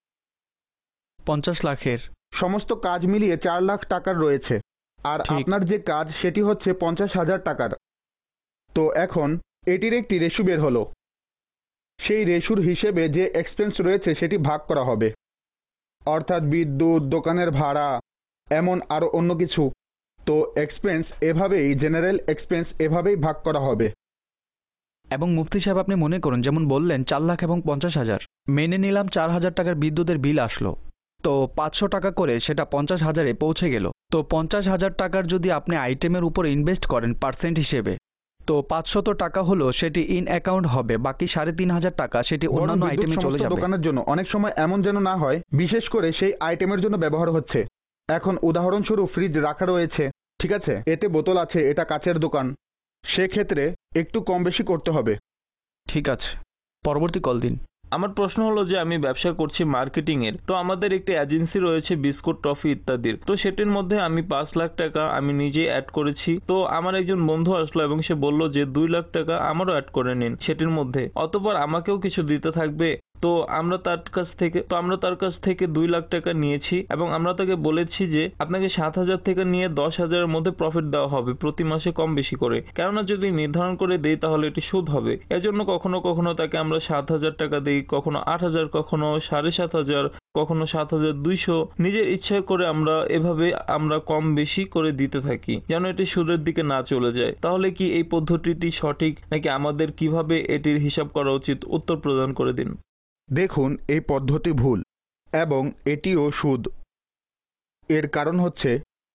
পঞ্চাশ লাখের সমস্ত কাজ মিলিয়ে চার লাখ টাকার রয়েছে, আর ঠিক। আপনার যে কাজ সেটি হচ্ছে পঞ্চাশ হাজার টাকার। তো এখন এটির একটি রেশু বের হলো, সেই রেশুর হিসেবে যে এক্সপেন্স রয়েছে সেটি ভাগ করা হবে, অর্থাৎ বিদ্যুৎ, দোকানের ভাড়া, এমন আরও অন্য কিছু। তো এক্সপেন্স এভাবেই, জেনারেল এক্সপেন্স এভাবেই ভাগ করা হবে। এবং মুফতি সাহেব, আপনি মনে করুন, যেমন বললেন চার লাখ এবং পঞ্চাশ হাজার, মেনে নিলাম চার হাজার টাকার বিদ্যুতের বিল আসলো, তো পাঁচশো টাকা করে সেটা পঞ্চাশ হাজারে পৌঁছে গেল। তো পঞ্চাশ হাজার টাকার যদি আপনি আইটেমের উপর ইনভেস্ট করেন পার্সেন্ট হিসেবে, তো পাঁচশত টাকা হলো সেটি ইন অ্যাকাউন্ট হবে, বাকি সাড়ে তিন হাজার টাকা সেটি অন্যান্য বরং আইটেমে বিদ্যুৎ চলে সমস্ত যাবে। দোকানের জন্য অনেক সময় এমন যেন না হয়, বিশেষ করে সেই আইটেমের জন্য ব্যবহার হচ্ছে। এখন উদাহরণস্বরূপ ফ্রিজ রাখা রয়েছে, ঠিক আছে, এতে বোতল আছে, এটা কাচের দোকান, সেক্ষেত্রে একটু কম বেশি করতে হবে। ঠিক আছে, পরবর্তী কল দিন। আমার প্রশ্ন হলো যে আমি ব্যবসা করছি মার্কেটিং এর, তো আমাদের একটি এজেন্সি রয়েছে বিস্কুট, টফি ইত্যাদির, তো সেটির মধ্যে আমি পাঁচ লাখ টাকা আমি নিজে অ্যাড করেছি। তো আমার একজন বন্ধু আসলো এবং সে বলল যে দুই লাখ টাকা আমারও অ্যাড করে নিন সেটির মধ্যে, অতঃপর আমাকেও কিছু দিতে থাকবে। তো আমরা তার কাছ থেকে তো আমরা তার কাছ থেকে দুই লাখ টাকা নিয়েছি এবং আমরা তাকে বলেছি যে আপনাকে সাত হাজার থেকে নিয়ে দশ হাজারের মধ্যে প্রফিট দেওয়া হবে প্রতি মাসে কম বেশি করে, কেননা যদি নির্ধারণ করে দেই তাহলে এটি সুদ হবে। এজন্য কখনো কখনো তাকে আমরা সাত হাজার টাকা দিই, কখনো আট হাজার, কখনো সাড়ে সাত হাজার, কখনো সাত হাজার দুইশো, নিজের ইচ্ছা করে আমরা এভাবে আমরা কম বেশি করে দিতে থাকি যেন এটি সুদের দিকে না চলে যায়। তাহলে কি এই পদ্ধতিটি সঠিক নাকি আমাদের কিভাবে এটির হিসাব করা উচিত, উত্তর প্রদান করে দিন। দেখুন, এই পদ্ধতি ভুল এবং এটিও সুদ। এর কারণ হচ্ছে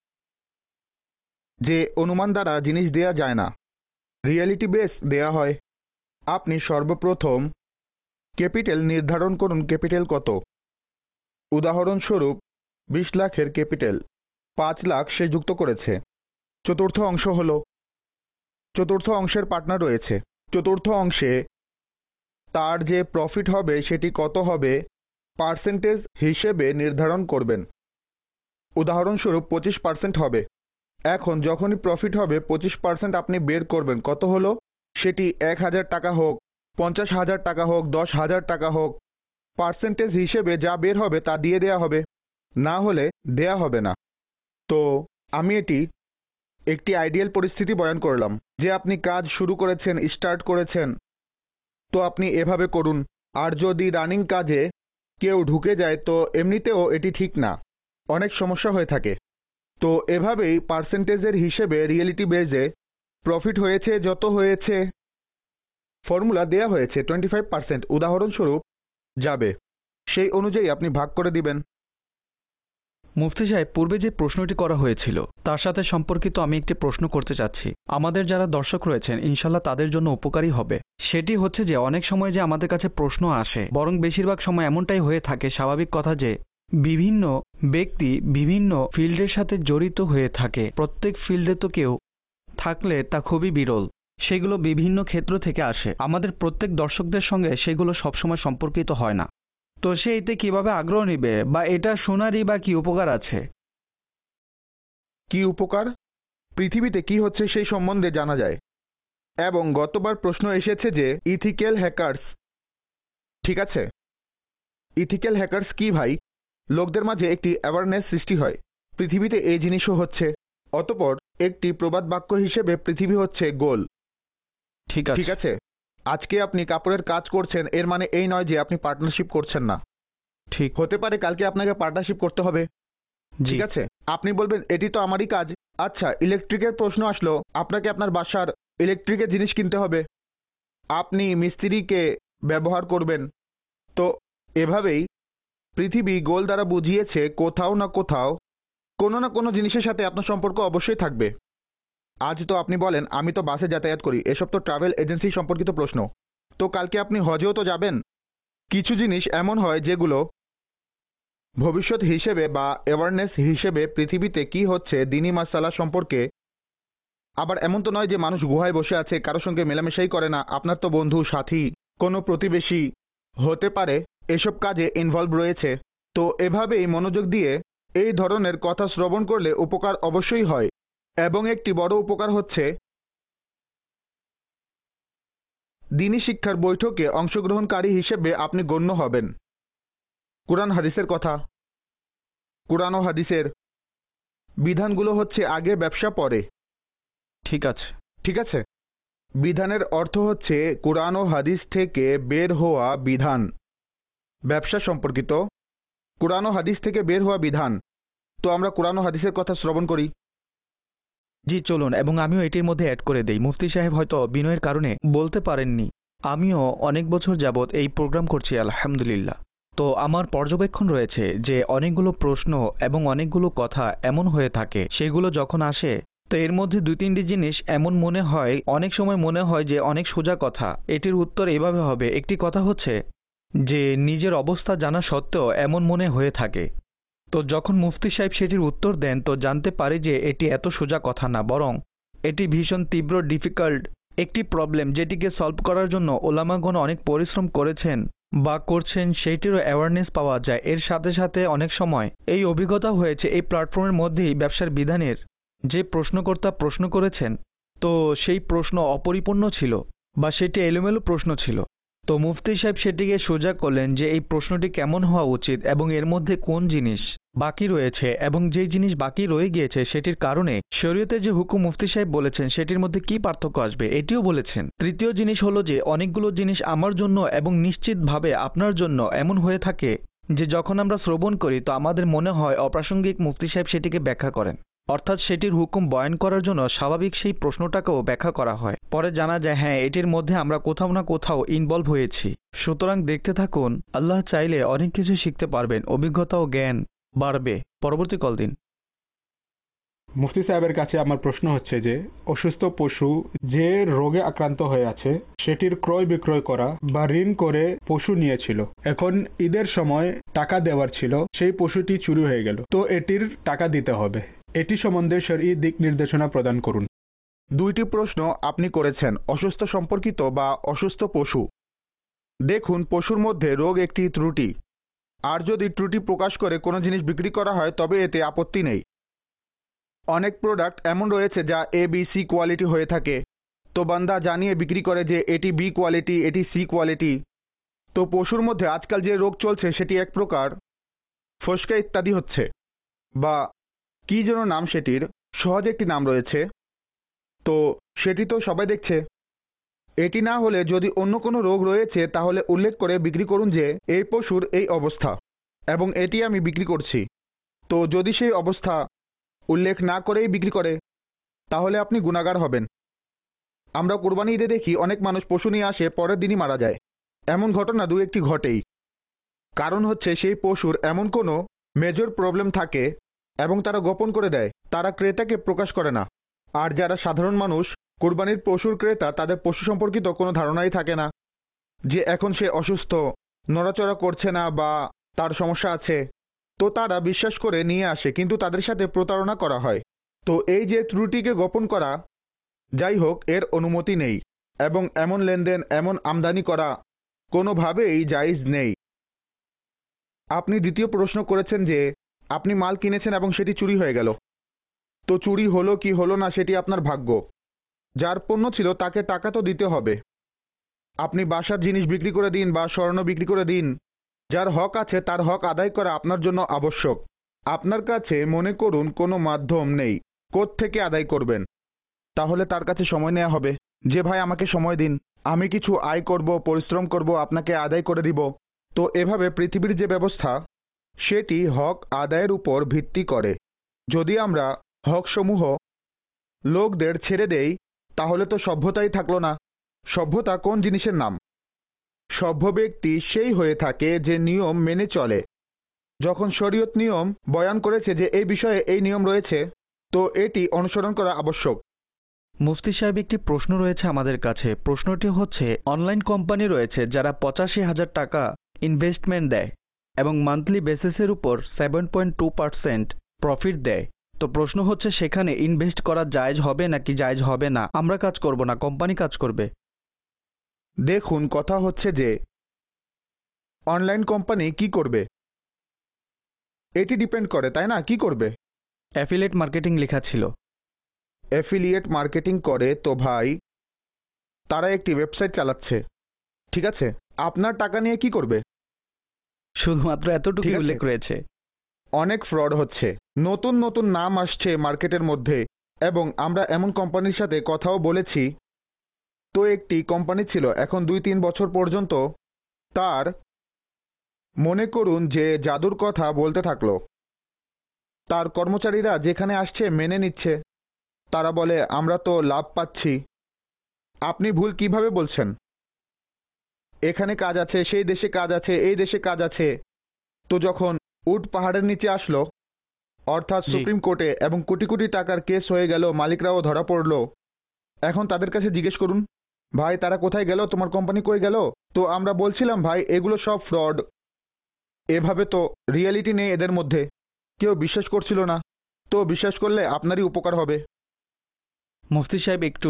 যে অনুমান দ্বারা জিনিস দেয়া যায় না, রিয়েলিটি বেস দেয়া হয়। আপনি সর্বপ্রথম ক্যাপিটাল নির্ধারণ করুন, ক্যাপিটাল কত। উদাহরণস্বরূপ বিশ লাখের ক্যাপিটাল, পাঁচ লাখ সে যুক্ত করেছে। চতুর্থ অংশ হলো, চতুর্থ অংশের পার্টনার রয়েছে, চতুর্থ অংশে তার যে প্রফিট হবে সেটি কত হবে পার্সেন্টেজ হিসেবে নির্ধারণ করবেন। উদাহরণস্বরূপ পঁচিশ পার্সেন্ট হবে। এখন যখনই প্রফিট হবে পঁচিশ পার্সেন্ট আপনি বের করবেন, কত হলো, সেটি এক হাজার টাকা হোক, পঞ্চাশ হাজার টাকা হোক, দশ হাজার টাকা হোক, পার্সেন্টেজ হিসেবে যা বের হবে তা দিয়ে দেওয়া হবে। না হলে দেয়া হবে না। তো আমি এটি একটি আইডিয়াল পরিস্থিতি বয়ান করলাম যে আপনি কাজ শুরু করেছেন, স্টার্ট করেছেন, তো আপনি এভাবে করুন। আর যদি রানিং কাজে কেউ ঢুকে যায় তো এমনিতেও এটি ঠিক না, অনেক সমস্যা হয়ে থাকে। তো এভাবেই পার্সেন্টেজের হিসেবে রিয়েলিটি বেজে প্রফিট হয়েছে যত হয়েছে, ফর্মুলা দেয়া হয়েছে টোয়েন্টি ফাইভ পার্সেন্ট উদাহরণস্বরূপ যাবে, সেই অনুযায়ী আপনি ভাগ করে দিবেন। মুফতি সাহেব, পূর্বে যে প্রশ্নটি করা হয়েছিল তার সাথে সম্পর্কিত আমি একটি প্রশ্ন করতে চাচ্ছি। আমাদের যারা দর্শক রয়েছেন ইনশাল্লাহ তাদের জন্য উপকারী হবে। সেটি হচ্ছে যে অনেক সময় যে আমাদের কাছে প্রশ্ন আসে, বরং বেশিরভাগ সময় এমনটাই হয়ে থাকে, স্বাভাবিক কথা যে বিভিন্ন ব্যক্তি বিভিন্ন ফিল্ডের সাথে জড়িত হয়ে থাকে। প্রত্যেক ফিল্ডে তো কেউ থাকলে তা খুবই বিরল, সেগুলো বিভিন্ন ক্ষেত্র থেকে আসে। আমাদের প্রত্যেক দর্শকদের সঙ্গে সেগুলো সবসময় সম্পর্কিত হয় না। তো সে এতে কিভাবে আগ্রহ নিবে বা এটা শোনারই বা কি উপকার আছে? কি উপকার? পৃথিবীতে কি হচ্ছে সেই সম্বন্ধে জানা যায়। এবং গতবার প্রশ্ন এসেছে যে ইথিক্যাল হ্যাকার্স, ঠিক আছে, ইথিক্যাল হ্যাকার্স কি ভাই? লোকদের মাঝে একটি অ্যাওয়ারনেস সৃষ্টি হয়, পৃথিবীতে এই জিনিসও হচ্ছে। অতঃপর একটি প্রবাদ বাক্য হিসেবে পৃথিবী হচ্ছে গোল, ঠিক আছে ঠিক আছে। আজকে আপনি কাপড়ের কাজ করছেন, এর মানে এই নয় যে আপনি পার্টনারশিপ করছেন না। ঠিক হতে পারে কালকে আপনাকে পার্টনারশিপ করতে হবে, ঠিক আছে। আপনি বলবেন এটি তো আমারই কাজ। আচ্ছা, ইলেকট্রিকের প্রশ্ন আসলো, আপনাকে আপনার বাসার ইলেকট্রিকের জিনিস কিনতে হবে, আপনি মিস্ত্রিকে ব্যবহার করবেন। তো এভাবেই পৃথিবী গোল দ্বারা বুঝিয়েছে কোথাও না কোথাও কোনো না কোনো জিনিসের সাথে আপনার সম্পর্ক অবশ্যই থাকবে। আজ তো আপনি বলেন আমি তো বাসে যাতায়াত করি, এসব তো ট্রাভেল এজেন্সি সম্পর্কিত প্রশ্ন। তো কালকে আপনি হজেও তো যাবেন। কিছু জিনিস এমন হয় যেগুলো ভবিষ্যৎ হিসেবে বা অ্যাওয়ারনেস হিসেবে পৃথিবীতে কি হচ্ছে দ্বীনি মাসালা সম্পর্কে। আবার এমন তো নয় যে মানুষ গুহায় বসে আছে, কারো সঙ্গে মেলামেশাই করে না। আপনার তো বন্ধু, সাথী, কোনো প্রতিবেশী হতে পারে এসব কাজে ইনভলভ রয়েছে। তো এভাবেই মনোযোগ দিয়ে এই ধরনের কথা শ্রবণ করলে উপকার অবশ্যই হয়। এবং একটি বড় উপকার হচ্ছে দ্বীনি শিক্ষার বৈঠকে অংশগ্রহণকারী হিসেবে আপনি গণ্য হবেন। কুরআন হাদিসের কথা, কুরআন ও হাদিসের বিধানগুলো হচ্ছে আগে, ব্যবসা পরে, ঠিক আছে ঠিক আছে। বিধানের অর্থ হচ্ছে কুরআন ও হাদিস থেকে বের হওয়া বিধান, ব্যবসা সম্পর্কিত কুরআন ও হাদিস থেকে বের হওয়া বিধান। তো আমরা কুরআন ও হাদিসের কথা শ্রবণ করি। জি চলুন, এবং আমিও এটির মধ্যে অ্যাড করে দেই। মুফতি সাহেব হয়তো বিনয়ের কারণে বলতে পারেননি, আমিও অনেক বছর যাবৎ এই প্রোগ্রাম করছি আলহামদুলিল্লাহ। তো আমার পর্যবেক্ষণ রয়েছে যে অনেকগুলো প্রশ্ন এবং অনেকগুলো কথা এমন হয়ে থাকে, সেগুলো যখন আসে তো এর মধ্যে দুই তিনটি জিনিস এমন মনে হয়, অনেক সময় মনে হয় যে অনেক সোজা কথা, এটির উত্তর এভাবে হবে। একটি কথা হচ্ছে যে নিজের অবস্থা জানা সত্ত্বেও এমন মনে হয়ে থাকে। তো যখন মুফতি সাহেব সেটির উত্তর দেন তো জানতে পারি যে এটি এত সোজা কথা না, বরং এটি ভীষণ তীব্র ডিফিকাল্ট একটি প্রবলেম, যেটিকে সলভ করার জন্য ওলামাগণ অনেক পরিশ্রম করেছেন বা করছেন, সেইটিরও অ্যাওয়ারনেস পাওয়া যায়। এর সাথে সাথে অনেক সময় এই অভিজ্ঞতা হয়েছে এই প্ল্যাটফর্মের মধ্যেই ব্যবসার বিধানের যে প্রশ্নকর্তা প্রশ্ন করেছেন তো সেই প্রশ্ন অপরিপূর্ণ ছিল বা সেটি এলোমেলো প্রশ্ন ছিল। তো মুফতি সাহেব সেটিকে সোজা করলেন যে এই প্রশ্নটি কেমন হওয়া উচিত এবং এর মধ্যে কোন জিনিস বাকি রয়েছে, এবং যে জিনিস বাকি রয়ে গিয়েছে সেটির কারণে শরীয়তে যে হুকুম মুফতি সাহেব বলেছেন সেটির মধ্যে কি পার্থক্য আসবে এটিও বলেছেন। তৃতীয় জিনিস হলো যে অনেকগুলো জিনিস আমার জন্য এবং নিশ্চিতভাবে আপনার জন্য এমন হয়ে থাকে যে যখন আমরা শ্রবণ করি তো আমাদের মনে হয় অপ্রাসঙ্গিক, মুফতি সাহেব সেটিকে ব্যাখ্যা করেন, অর্থাৎ সেটির হুকুম বয়ান করার জন্য স্বাভাবিক সেই প্রশ্নটাকেও ব্যাখ্যা করা হয়। পরে জানা যায় হ্যাঁ এটির মধ্যে আমরা কোথাও না কোথাও ইনভলভ হয়েছি। সুতরাং দেখতে থাকুন, আল্লাহ চাইলে অনেক কিছু শিখতে পারবেন, অভিজ্ঞতা ও জ্ঞান বাড়বে। পরবর্তী কল দিন। মুফতি সাহেবের কাছে আমার প্রশ্ন হচ্ছে যে অসুস্থ পশু যে রোগে আক্রান্ত হয়ে আছে সেটির ক্রয় বিক্রয় করা বা ঋণ করে পশু নিয়েছিল, এখন ঈদের সময় টাকা দেওয়ার ছিল, সেই পশুটি চুরি হয়ে গেল, তো এটির টাকা দিতে হবে, এটি সম্বন্ধে শরঈ দিক নির্দেশনা প্রদান করুন। দুইটি প্রশ্ন আপনি করেছেন, অসুস্থ সম্পর্কিত বা অসুস্থ পশু। দেখুন, পশুর মধ্যে রোগ একটি ত্রুটি, আর যদি ত্রুটি প্রকাশ করে কোনো জিনিস বিক্রি করা হয় তবে এতে আপত্তি নেই। অনেক প্রোডাক্ট এমন রয়েছে যা এ বি সি কোয়ালিটি হয়ে থাকে, তো বান্দা জানিয়ে বিক্রি করে যে এটি বি কোয়ালিটি, এটি সি কোয়ালিটি। তো পশুর মধ্যে আজকাল যে রোগ চলছে সেটি এক প্রকার ফসকা ইত্যাদি হচ্ছে, বা কি যেন নাম সেটির, সহজ একটি নাম রয়েছে, তো সেটি তো সবাই দেখছে। এটি না হলে যদি অন্য কোনো রোগ রয়েছে তাহলে উল্লেখ করে বিক্রি করুন যে এই পশুর এই অবস্থা এবং এটি আমি বিক্রি করছি। তো যদি সেই অবস্থা উল্লেখ না করেই বিক্রি করে তাহলে আপনি গুনাহগার হবেন। আমরা কোরবানি ঈদে দেখি অনেক মানুষ পশু নিয়ে আসে, পরের দিনই মারা যায়। এমন ঘটনা দু একটি ঘটেই। কারণ হচ্ছে সেই পশুর এমন কোনো মেজর প্রবলেম থাকে এবং তারা গোপন করে দেয়, তারা ক্রেতাকে প্রকাশ করে না। আর যারা সাধারণ মানুষ, কোরবানির পশুর ক্রেতা, তাদের পশু সম্পর্কিত কোনো ধারণাই থাকে না যে এখন সে অসুস্থ, নড়াচড়া করছে না বা তার সমস্যা আছে, তো তারা বিশ্বাস করে নিয়ে আসে, কিন্তু তাদের সাথে প্রতারণা করা হয়। তো এই যে ত্রুটিকে গোপন করা, যাই হোক, এর অনুমতি নেই এবং এমন লেনদেন, এমন আমদানি করা কোনোভাবেই জায়েজ নেই। আপনি দ্বিতীয় প্রশ্ন করেছেন যে আপনি মাল কিনেছেন এবং সেটি চুরি হয়ে গেল। তো চুরি হলো কি হলো না সেটি আপনার ভাগ্য। যার পণ্য ছিল তাকে টাকা তো দিতে হবে। আপনি বাসার জিনিস বিক্রি করে দিন বা স্বর্ণ বিক্রি করে দিন, যার হক আছে তার হক আদায় করা আপনার জন্য আবশ্যক। আপনার কাছে মনে করুন কোনো মাধ্যম নেই, কোত্থেকে আদায় করবেন, তাহলে তার কাছে সময় নেওয়া হবে যে ভাই আমাকে সময় দিন, আমি কিছু আয় করব, পরিশ্রম করব, আপনাকে আদায় করে দিব। তো এভাবে পৃথিবীর যে ব্যবস্থা সেটি হক আদায়ের উপর ভিত্তি করে। যদি আমরা হকসমূহ লোকদের ছেড়ে দেই তাহলে তো সভ্যতাই থাকলো না। সভ্যতা কোন জিনিসের নাম? সভ্য ব্যক্তি সেই হয়ে থাকে যে নিয়ম মেনে চলে। যখন শরীয়ত নিয়ম বয়ান করেছে যে এই বিষয়ে এই নিয়ম রয়েছে, তো এটি অনুসরণ করা আবশ্যক। মুফতি সাহেব, একটি প্রশ্ন রয়েছে আমাদের কাছে। প্রশ্নটি হচ্ছে, অনলাইন কোম্পানি রয়েছে যারা পঁচাশি হাজার টাকা ইনভেস্টমেন্ট দেয় এবং মান্থলি বেসিসের উপর seven point two percent profit দেয়। তো প্রশ্ন হচ্ছে সেখানে ইনভেস্ট করা জায়েজ হবে নাকি জায়েজ হবে না? আমরা কাজ করব না, কোম্পানি কাজ করবে। দেখুন, কথা হচ্ছে যে অনলাইন কোম্পানি কি করবে এটি ডিপেন্ড করে, তাই না? কি করবে? অ্যাফিলিয়েট মার্কেটিং লেখা ছিল। অ্যাফিলিয়েট মার্কেটিং করে তো ভাই, তারা একটি ওয়েবসাইট চালাচ্ছে, ঠিক আছে? আপনার টাকা নিয়ে কি করবে? শুধুমাত্র এতটুকু উল্লেখ রয়েছে। অনেক ফ্রড হচ্ছে, নতুন নতুন নাম আসছে মার্কেটের মধ্যে, এবং আমরা এমন কোম্পানির সাথে কথাও বলেছি। তো একটি কোম্পানি ছিল, এখন দুই তিন বছর পর্যন্ত তার মনে করুন যে জাদুর কথা বলতে থাকলো। তার কর্মচারীরা যেখানে আসছে মেনে নিচ্ছে। তারা বলে আমরা তো লাভ পাচ্ছি। আপনি ভুল কিভাবে বলছেন? এখানে কাজ আছে, সেই দেশে কাজ আছে, এই দেশে কাজ আছে। তো যখন উট পাহাড়ের নিচে আসলো, অর্থাৎ সুপ্রিম কোর্টে, এবং কোটি কোটি টাকার কেস হয়ে গেল, মালিকরাও ধরা পড়লো, এখন তাদের কাছে জিজ্ঞেস করুন, ভাই তারা কোথায় গেল, তোমার কোম্পানি কই গেল? তো আমরা বলছিলাম ভাই এগুলো সব ফ্রড, এভাবে তো রিয়েলিটি নেই এদের মধ্যে। কেউ বিশ্বাস করছিল না। তো বিশ্বাস করলে আপনারই উপকার হবে। মুফতি সাহেব, একটু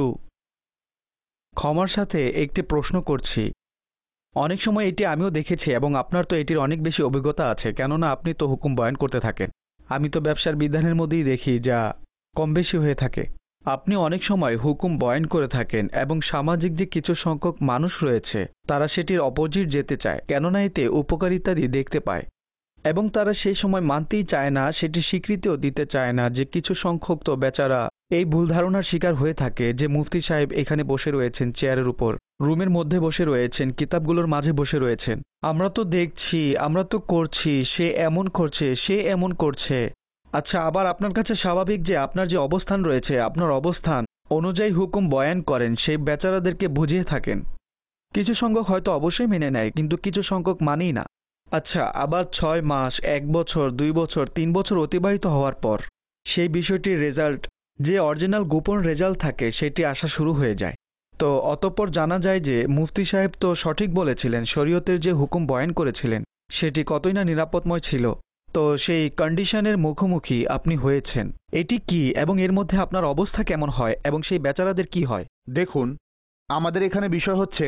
ক্ষমার সাথে একটি প্রশ্ন করছি। অনেক সময় এটি আমিও দেখেছি এবং আপনার তো এটির অনেক বেশি অভিজ্ঞতা আছে, কেননা আপনি তো হুকুম বয়ান করতে থাকেন। আমি তো ব্যবসার বিধানের মধ্যেই দেখি যা কম বেশি হয়ে থাকে। আপনি অনেক সময় হুকুম বয়ান করে থাকেন এবং সামাজিক যে কিছু সংখ্যক মানুষ রয়েছে তারা সেটির অপোজিট যেতে চায়, কেননা এতে উপকারিতাদি দেখতে পায়, এবং তারা সেই সময় মানতেই চায় না, সেটি স্বীকৃতিও দিতে চায় না যে কিছু সংখ্যক তো বেচারা এই ভুল ধারণার শিকার হয়ে থাকে যে মুফতি সাহেব এখানে বসে রয়েছেন চেয়ারের উপর, রুমের মধ্যে বসে রয়েছেন, কিতাবগুলোর মাঝে বসে রয়েছেন। আমরা তো দেখছি, আমরা তো করছি, সে এমন করছে, সে এমন করছে। আচ্ছা, আবার আপনার কাছে স্বাভাবিক যে আপনার যে অবস্থান রয়েছে, আপনার অবস্থান অনুযায়ী হুকুম বয়ান করেন, সেই বেচারাদেরকে বুঝিয়ে থাকেন। কিছু সংখ্যক হয়তো অবশ্যই মেনে নেয়, কিন্তু কিছু সংখ্যক মানেই না। আচ্ছা, আবার ছয় মাস, এক বছর, দুই বছর, তিন বছর অতিবাহিত হওয়ার পর সেই বিষয়টির রেজাল্ট, যে অরিজিনাল গোপন রেজাল্ট থাকে, সেটি আসা শুরু হয়ে যায়। তো অতঃপর জানা যায় যে মুফতি সাহেব তো সঠিক বলেছিলেন, শরীয়তের যে হুকুম বয়ান করেছিলেন সেটি কতই না নিরাপদময় ছিল। তো সেই কন্ডিশনের মুখোমুখি আপনি হয়েছেন, এটি কি এবং এর মধ্যে আপনার অবস্থা কেমন হয় এবং সেই বেচারাদের কি হয়? দেখুন, আমাদের এখানে বিষয় হচ্ছে,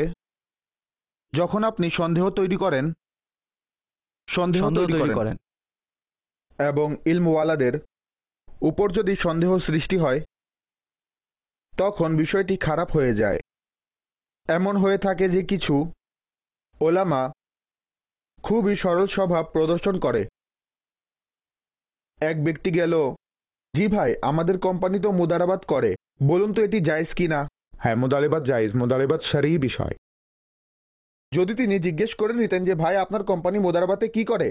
যখন আপনি সন্দেহ তৈরি করেন, সন্দেহ তৈরি করেন এবং ইলমওয়ালাদের উপর যদি সন্দেহ সৃষ্টি হয়, তখন বিষয়টি খারাপ হয়ে যায়। এমন হয়ে থাকে যে কিছু ওলামা খুবই সরল স্বভাব প্রদর্শন করে এক ব্যক্তি গেল, জি ভাই, আমাদের কোম্পানি তো মুদারাবাত করে, বলুন তো এটি জায়েজ কিনা। হ্যাঁ, মুদারাবাত জায়েজ, মুদারাবাত শরঈ বিষয়। যদি তিনি জিজ্ঞেস করে নিতেন যে ভাই আপনার কোম্পানি মুদারাবাতে কি করে,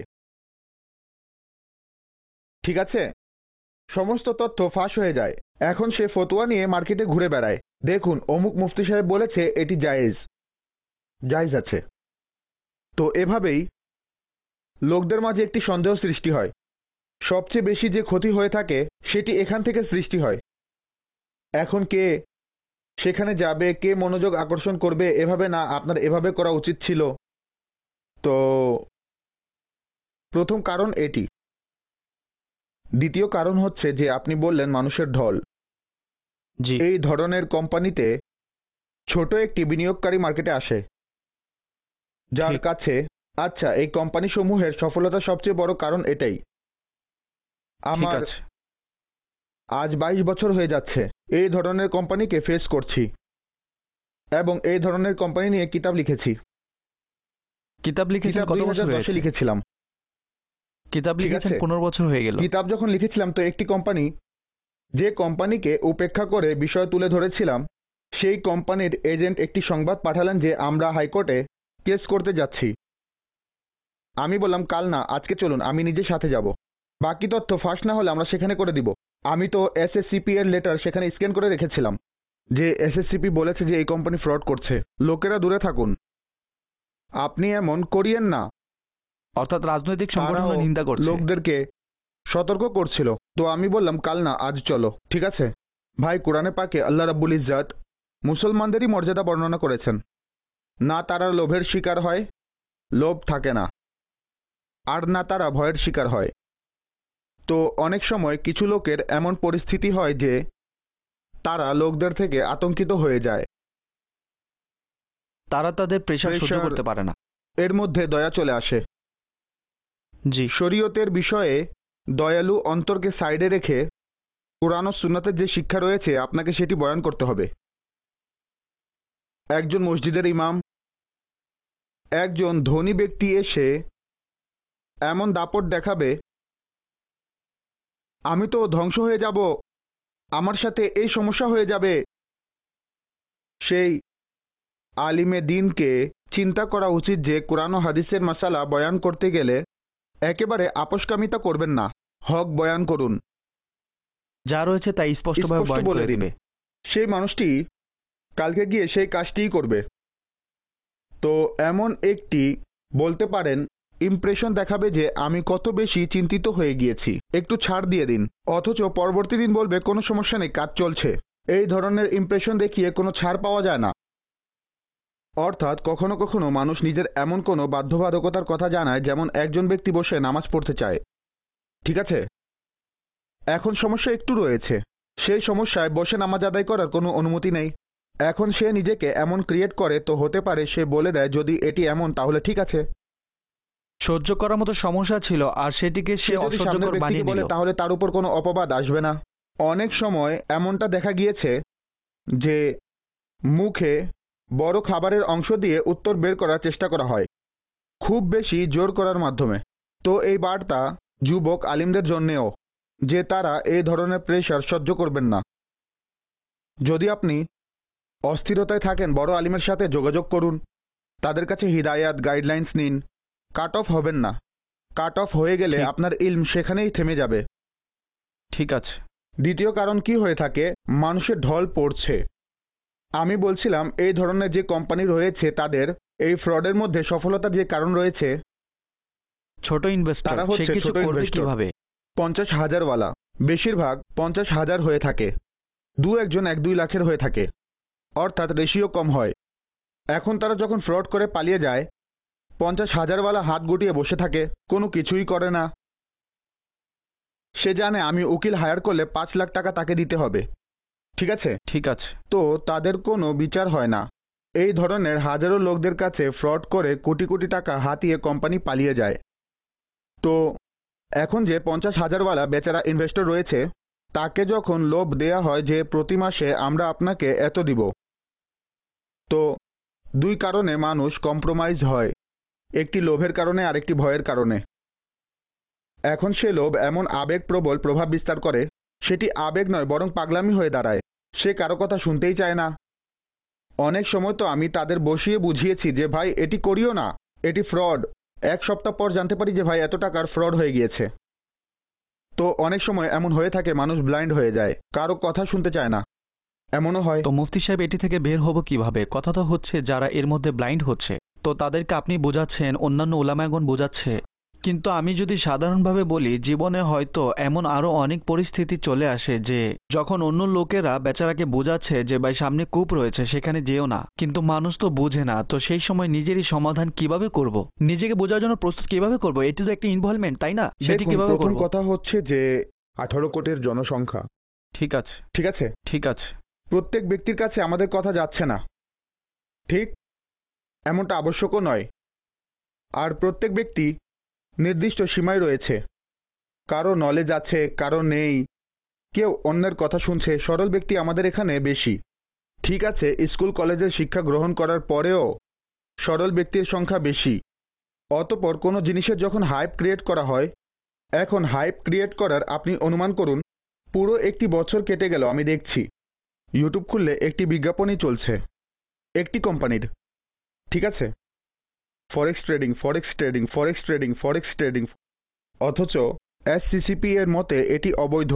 ঠিক আছে, সমস্ত তথ্য ফাঁস হয়ে যায়। এখন সে ফতোয়া নিয়ে মার্কেটে ঘুরে বেড়ায়, দেখুন অমুক মুফতি সাহেব বলেছে এটি জায়েজ, জায়েজ আছে। তো এভাবেই লোকদের মাঝে একটি সন্দেহ সৃষ্টি হয়। সবচেয়ে বেশি যে ক্ষতি হয়ে থাকে সেটি এখান থেকে সৃষ্টি হয়। এখন কে সেখানে যাবে, কে মনোযোগ আকর্ষণ করবে, এভাবে না, আপনার এভাবে করা উচিত ছিল। তো প্রথম কারণ এটি। দ্বিতীয় কারণ হচ্ছে যে আপনি বললেন মানুষের ঢল। জি, এই ধরনের কোম্পানিতে ছোট একটি বিনিয়োগকারী মার্কেটে আসে, যার ঠিক। কাছে, আচ্ছা, এই কোম্পানি সমূহের সফলতার সবচেয়ে বড় কারণ এটাই। ঠিক আমার আছে। আজ বাইশ বছর হয়ে যাচ্ছে এই ধরনের কোম্পানিকে ফেস করছি এবং এই ধরনের কোম্পানি নিয়ে কিতাব লিখেছি। কিতাব লিখেছেন কিতাব কত দুই বছর হাজার দশে হয়েছে? লিখেছিলাম। কিতাব ঠিক লিখেছেন আছে। পনেরো বছর হয়ে গেল। কিতাব যখন লিখেছিলাম তো একটি কোম্পানি, যে কোম্পানিকে উপেক্ষা করে বিষয় তুলে ধরেছিলাম, সেই কোম্পানির এজেন্ট একটি সংবাদ পাঠালেন যে আমরা হাইকোর্টে কেস করতে যাচ্ছি। আমি বললাম কাল না, আজকে চলুন, আমি নিজে সাথে যাব। বাকি তথ্য ফাঁস না হলে আমরা সেখানে করে দিব। আমি তো এসএসসিপি এর লেটার সেখানে স্ক্যান করে রেখেছিলাম যে এসএসসিপি বলেছে যে এই কোম্পানি ফ্রড করছে। লোকেরা দূরে থাকুন, আপনি এমন করিয়েন না। অর্থাৎ রাজনৈতিক তারাও সংগঠনের নিন্দা করছে। লোকদেরকে সতর্ক করছিল। তো আমি বললাম কাল না, আজ চলো। ঠিক আছে ভাই, কোরআনে পাকে আল্লাহ রাব্বুল ইজ্জাত মুসলমানদেরই মর্যাদা বর্ণনা করেছেন। না তারা লোভের শিকার হয়, লোভ থাকে না, আর না তারা ভয়ের শিকার হয়। তো অনেক সময় কিছু লোকের এমন পরিস্থিতি হয় যে তারা লোকদের থেকে আতঙ্কিত হয়ে যায়, তারা তাদের প্রেশার সহ্য প্রেশার- করতে পারে না। এর মধ্যে দয়া চলে আসে। জি, শরীয়তের বিষয়ে দয়ালু অন্তরকে সাইডে রেখে কোরআন ও সুন্নাতের যে শিক্ষা রয়েছে আপনাকে সেটি বয়ান করতে হবে। একজন মসজিদের ইমাম, একজন ধনী ব্যক্তি এসে এমন দাপট দেখাবে, আমি তো ধ্বংস হয়ে যাব, আমার সাথে এই সমস্যা হয়ে যাবে। সেই আলিমে দ্বীনকে চিন্তা করা উচিত যে কোরআন ও হাদিসের মাসালা বয়ান করতে গেলে একেবারে আপোষকামিতা করবেন না, হক বয়ান করুন, যা রয়েছে তাই স্পষ্টভাবে স্পষ্ট বয়ান বলে করে দিন। দিবে। সেই মানুষটি কালকে গিয়ে সেই কাজটিই করবে। তো এমন একটি বলতে পারেন ইমপ্রেশন দেখাবে যে আমি কত বেশি চিন্তিত হয়ে গিয়েছি, একটু ছাড় দিয়ে দিন, অথচ পরবর্তী দিন বলবে কোনো সমস্যা নেই, কাজ চলছে। এই ধরনের ইমপ্রেশন দেখিয়ে কোনো ছাড় পাওয়া যায় না। অর্থাৎ কখনো কখনো মানুষ নিজের এমন কোনো বাধ্যবাধকতার কথা জানায়, যেমন একজন ব্যক্তি বসে নামাজ পড়তে চায়, ঠিক আছে, এখন সমস্যা একটু রয়েছে, সেই সমস্যায় বসে নামাজ আদায় করার কোনো অনুমতি নেই। এখন সে নিজেকে এমন ক্রিয়েট করে, তো হতে পারে সে বলে দেয় যদি এটি এমন তাহলে ঠিক আছে। সহ্য করার মতো সমস্যা ছিল আর সেটিকে সে সে যদি সামনের অসহ্যকর ব্যক্তিকে বানিয়ে বলে দিল। তাহলে তার উপর কোনো অপবাদ আসবে না। অনেক সময় এমনটা দেখা গিয়েছে যে মুখে বড় খাবারের অংশ দিয়ে উত্তর বের করার চেষ্টা করা হয়, খুব বেশি জোর করার মাধ্যমে। তো এই বার্তা যুবক আলিমদের জন্যেও, যে তারা এই ধরনের প্রেশার সহ্য করবেন না। যদি আপনি অস্থিরতায় থাকেন, বড় আলিমের সাথে যোগাযোগ করুন, তাদের কাছে হিদায়াত গাইডলাইন্স নিন, কাট অফ হবেন না। কাট অফ হয়ে গেলে ঠিক। আপনার ইলম সেখানেই থেমে যাবে। ঠিক আছে। দ্বিতীয় কারণ কি হয়ে থাকে, মানুষের ঢল পড়ছে। আমি বলছিলাম এই ধরনের যে কোম্পানি রয়েছে তাদের এই ফ্রডের মধ্যে সফলতার যে কারণ রয়েছে, ছোট ইনভেস্টর তারা সে হচ্ছে কিছু ছোট করবে ইনভেস্টর। কিভাবে? পঞ্চাশ হাজারওয়ালা, বেশিরভাগ পঞ্চাশ হাজার হয়ে থাকে, দু একজন এক দুই লাখের হয়ে থাকে, অর্থাৎ রেশিও কম হয়। এখন তারা যখন ফ্রড করে পালিয়ে যায়, পঞ্চাশ হাজারওয়ালা হাত গুটিয়ে বসে থাকে, কোনো কিছুই করে না। সে জানে আমি উকিল হায়ার করলে পাঁচ লাখ টাকা তাকে দিতে হবে, ঠিক আছে, ঠিক আছে। তো তাদের কোনো বিচার হয় না। এই ধরনের হাজারো লোকদের কাছে ফ্রড করে কোটি কোটি টাকা হাতিয়ে কোম্পানি পালিয়ে যায়। তো এখন যে পঞ্চাশ হাজারওয়ালা বেচারা ইনভেস্টর রয়েছে, তাকে যখন লোভ দেয়া হয় যে প্রতি মাসে আমরা আপনাকে এত দিব, তো দুই কারণে মানুষ কম্প্রোমাইজ হয়, একটি লোভের কারণে আর একটি ভয়ের কারণে। এখন সে লোভ এমন আবেগপ্রবল প্রভাব বিস্তার করে, সেটি আবেগ নয় বরং পাগলামি হয়ে দাঁড়ায়। সে কারো কথা শুনতেই চায় না। অনেক সময় তো আমি তাদের বসিয়ে বুঝিয়েছি যে ভাই এটি করিও না, এটি ফ্রড। এক সপ্তাহ পর জানতে পারি যে ভাই এত টাকার ফ্রড হয়ে গিয়েছে। তো অনেক সময় এমন হয়ে থাকে, মানুষ ব্লাইন্ড হয়ে যায়, কারো কথা শুনতে চায় না। এমনও হয়। তো মুফতি সাহেব এটি থেকে বের হব কিভাবে? কথা তো হচ্ছে যারা এর মধ্যে ব্লাইন্ড হচ্ছে, তো তাদেরকে আপনি বোঝাচ্ছেন, অন্যান্য ওলামাগণ বোঝাচ্ছে, কিন্তু আমি যদি সাধারণভাবে বলি, জীবনে হয়তো এমন আরো অনেক পরিস্থিতি চলে আসে যে যখন অন্য লোকেরা বেচারাকে বোঝাচ্ছে যে ভাই সামনে কূপ রয়েছে, সেখানে যেও না, কিন্তু মানুষ তো বোঝে না। তো সেই সময় নিজেরই সমাধান কিভাবে করব, নিজেকে বোঝার জন্য প্রস্তুত কিভাবে করব? এটি তো একটা ইনভলভমেন্ট, তাই না? সেটি কিভাবে প্রথম করব? কথা হচ্ছে যে আঠারো কোটির জনসংখ্যা, ঠিক আছে, ঠিক আছে, ঠিক আছে, প্রত্যেক ব্যক্তির কাছে আমাদের কথা যাচ্ছে না, ঠিক এমনটা আবশ্যকও নয়। আর প্রত্যেক ব্যক্তি নির্দিষ্ট সীমায় রয়েছে, কারো নলেজ আছে, কারো নেই, কেউ অন্যের কথা শুনছে। সরল ব্যক্তি আমাদের এখানে বেশি, ঠিক আছে। স্কুল কলেজের শিক্ষা গ্রহণ করার পরেও সরল ব্যক্তির সংখ্যা বেশি। অতঃপর কোনো জিনিসের যখন হাইপ ক্রিয়েট করা হয়, এখন হাইপ ক্রিয়েট করার আপনি অনুমান করুন পুরো একটি বছর কেটে গেল, আমি দেখছি ইউটিউব খুললে একটি বিজ্ঞাপনই চলছে একটি কোম্পানির, ঠিক আছে, forex trading, forex trading, forex trading, forex trading. অথচ এসসিসিপি এর মতে এটি অবৈধ।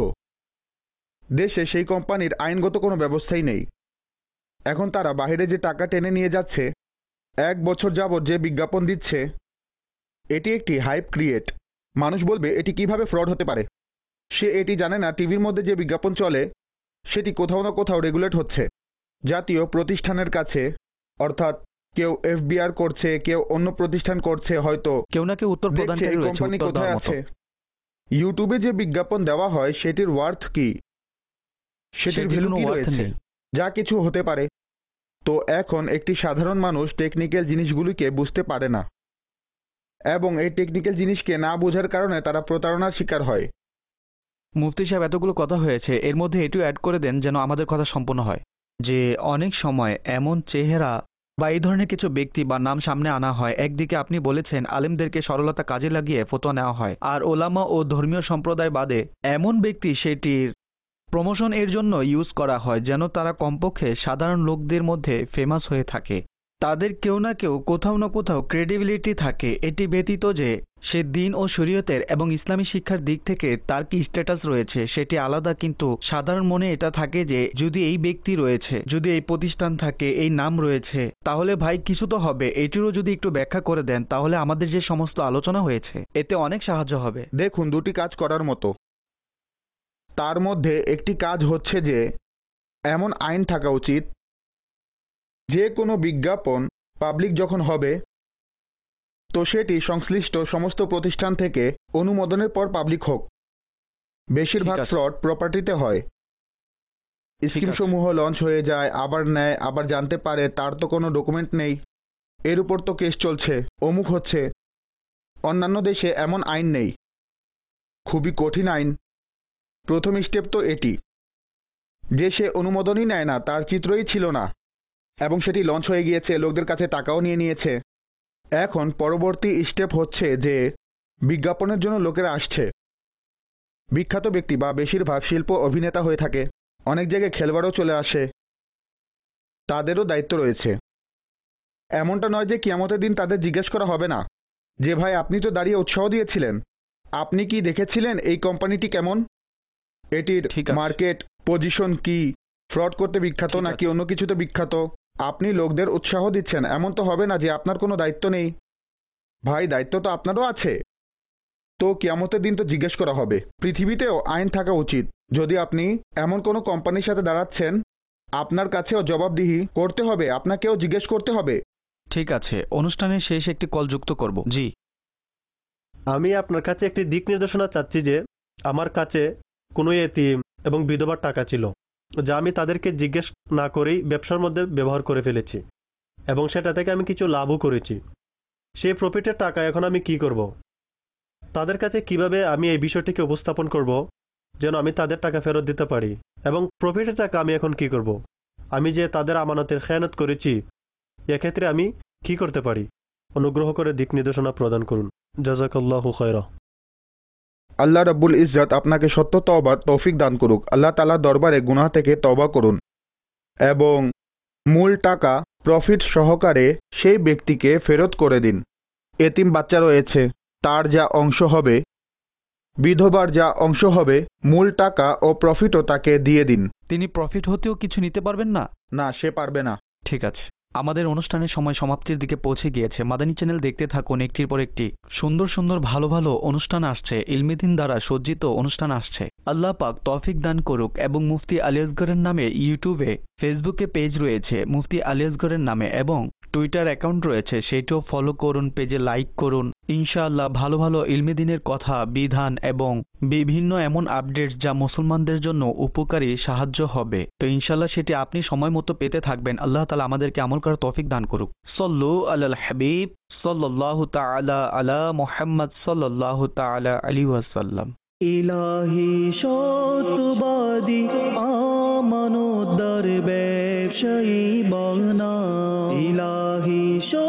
দেশে সেই কোম্পানির আইনগত কোনো ব্যবস্থাই নেই। এখন তারা বাইরে যে টাকা টেনে নিয়ে যাচ্ছে, এক বছর যাবত যে বিজ্ঞাপন দিচ্ছে, এটি একটি হাইপ ক্রিয়েট। মানুষ বলবে এটি কিভাবে ফ্রড হতে পারে। সে এটি জানে না টিভির মধ্যে যে বিজ্ঞাপন চলে সেটি কোথাও না কোথাও রেগুলেট হচ্ছে জাতীয় প্রতিষ্ঠানের কাছে, অর্থাৎ কেউ এফবিআর করছে, কেউ অন্য প্রতিষ্ঠান করছে, হয়তো কেউ না কেউ উত্তর প্রদানকারী রয়েছে, কোম্পানি উত্তর কোথায় দেওয়ার মতো। আছে। ইউটিউবে যে বিজ্ঞাপন দেওয়া হয় সেটির ওয়ার্থ কি, সেটির ভ্যালু কি রয়েছে, যা কিছু হতে পারে। তো এখন একটি সাধারণ মানুষ টেকনিক্যাল জিনিসগুলিকে বুঝতে পারে না, এবং এই টেকনিক্যাল জিনিসকে না বোঝার কারণে তারা প্রতারণার শিকার হয়। মুফতি সাহেব, এতগুলো কথা হয়েছে, এর মধ্যে এটিও অ্যাড করে দেন যেন আমাদের কথা সম্পূর্ণ হয়, যে অনেক সময় এমন চেহারা বা এই ধরনের কিছু ব্যক্তি বা নাম সামনে আনা হয়। একদিকে আপনি বলেছেন আলেমদেরকে সরলতা কাজে লাগিয়ে ফতোয়া নেওয়া হয়, আর ওলামা ও ধর্মীয় সম্প্রদায় বাদে এমন ব্যক্তি সেটির প্রমোশন এর জন্য ইউজ করা হয়, যেন তারা কমপক্ষে সাধারণ লোকদের মধ্যে ফেমাস হয়ে থাকে, তাদের কেউ না কেউ কোথাও না কোথাও ক্রেডিবিলিটি থাকে। এটি ব্যতীত যে সে দিন ও শরীয়তের এবং ইসলামী শিক্ষার দিক থেকে তার কি স্ট্যাটাস রয়েছে সেটি আলাদা, কিন্তু সাধারণ মনে এটা থাকে যে যদি এই ব্যক্তি রয়েছে, যদি এই প্রতিষ্ঠান থাকে, এই নাম রয়েছে, তাহলে ভাই কিছু তো হবে। এটিরও যদি একটু ব্যাখ্যা করে দেন তাহলে আমাদের যে সমস্ত আলোচনা হয়েছে এতে অনেক সাহায্য হবে। দেখুন, দুটি কাজ করার মতো। তার মধ্যে একটি কাজ হচ্ছে যে এমন আইন থাকা উচিত যে কোনো বিজ্ঞাপন পাবলিক যখন হবে তো সেটি সংশ্লিষ্ট সমস্ত প্রতিষ্ঠান থেকে অনুমোদনের পর পাবলিক হোক। বেশিরভাগ ফ্রড প্রপার্টিতে হয়। স্কিমসমূহ লঞ্চ হয়ে যায়, আবার নেয়, আবার জানতে পারে তার তো কোনো ডকুমেন্ট নেই, এর উপর তো কেস চলছে, অমুক হচ্ছে। অন্যান্য দেশে এমন আইন নেই, খুবই কঠিন আইন। প্রথম স্টেপ তো এটি যে সে অনুমোদনই নেয় না, তার চিত্রই ছিল না, এবং সেটি লঞ্চ হয়ে গিয়েছে, লোকদের কাছে টাকাও নিয়ে নিয়েছে। এখন পরবর্তী স্টেপ হচ্ছে যে বিজ্ঞাপনের জন্য লোকেরা আসছে, বিখ্যাত ব্যক্তি বা বেশিরভাগ শিল্প অভিনেতা হয়ে থাকে, অনেক জায়গায় খেলোয়াড়ও চলে আসে, তাদেরও দায়িত্ব রয়েছে। এমনটা নয় যে কিয়ামতের দিন তাদের জিজ্ঞেস করা হবে না যে ভাই আপনি তো দাঁড়িয়ে উৎসাহ দিয়েছিলেন, আপনি কি দেখেছিলেন এই কোম্পানিটি কেমন, এটির মার্কেট পজিশন কি, ফ্রড করতে বিখ্যাত নাকি অন্য কিছুতে বিখ্যাত। আপনি লোকদের উৎসাহ দিচ্ছেন, এমন তো হবে না যে আপনার কোনো দায়িত্ব নেই। ভাই দায়িত্ব তো আপনারও আছে। তো কিয়ামতের দিন তো জিজ্ঞেস করা হবে। পৃথিবীতেও আইন থাকা উচিত, যদি আপনি এমন কোনো কোম্পানির সাথে দাঁড়াচ্ছেন আপনার কাছেও জবাবদিহি করতে হবে, আপনাকেও জিজ্ঞেস করতে হবে। ঠিক আছে, অনুষ্ঠানের শেষে একটি কল যুক্ত করব। জি, আমি আপনার কাছে একটি দিক নির্দেশনা চাচ্ছি যে আমার কাছে কোনো এতিম এবং বিধবার টাকা ছিল, যা আমি তাদেরকে জিজ্ঞেস না করেই ব্যবসার মধ্যে ব্যবহার করে ফেলেছি, এবং সেটা থেকে আমি কিছু লাভও করেছি। সেই প্রফিটের টাকা এখন আমি কি করব? তাদের কাছে কিভাবে আমি এই বিষয়টিকে উপস্থাপন করব যেন আমি তাদের টাকা ফেরত দিতে পারি? এবং প্রফিটের টাকা আমি এখন কি করব? আমি যে তাদের আমানতের খেয়ানত করেছি, এক্ষেত্রে আমি কি করতে পারি? অনুগ্রহ করে দিক নির্দেশনা প্রদান করুন। জাযাকাল্লাহু খায়রা। আল্লাহ রাব্বুল ইজ্জত আপনাকে সত্য তওবার তৌফিক দান করুক। আল্লাহ তাআলা দরবারে গুনাহ থেকে তওবা করুন এবং মূল টাকা প্রফিট সহকারে সেই ব্যক্তিকে ফেরত করে দিন। এতিম বাচ্চা রয়েছে, তার যা অংশ হবে, বিধবার যা অংশ হবে, মূল টাকা ও প্রফিটও তাকে দিয়ে দিন। তিনি প্রফিট হতেও কিছু নিতে পারবেন না? না, সে পারবে না। ঠিক আছে, আমাদের অনুষ্ঠানের সময় সমাপ্তির দিকে পৌঁছে গিয়েছে। মাদানী চ্যানেল দেখতে থাকুন, একটির পর একটি সুন্দর সুন্দর ভালো ভালো অনুষ্ঠান আসছে, ইলমিদিন দ্বারা সজ্জিত অনুষ্ঠান আসছে। আল্লাহ পাক তৌফিক দান করুক। এবং মুফতি আলী আসগরের নামে ইউটিউবে, ফেসবুকে পেজ রয়েছে মুফতি আলী আসগরের নামে, এবং টুইটার অ্যাকাউন্ট রয়েছে, সেইটাও ফলো করুন, পেজে লাইক করুন। ইনশাআল্লাহ ভালো ভালো ইলমিদিনের কথা, বিধান এবং বিভিন্ন এমন আপডেটস যা মুসলমানদের জন্য উপকারী সাহায্য হবে। তো ইনশাআল্লাহ সেটি আপনি সময় মতো পেতে থাকবেন। আল্লাহ তাআলা আমাদেরকে আমল করার তৌফিক দান করুক। সাল্লু আলাল হাবিব সাল্লাল্লাহু তাআলা আলা মুহাম্মদ সাল্লাল্লাহু তাআলা আলাইহি ওয়াসাল্লাম। ইলাহি সত্যবাদী আমানতদার ব্যবসায়ী বাংলা, ইলাহি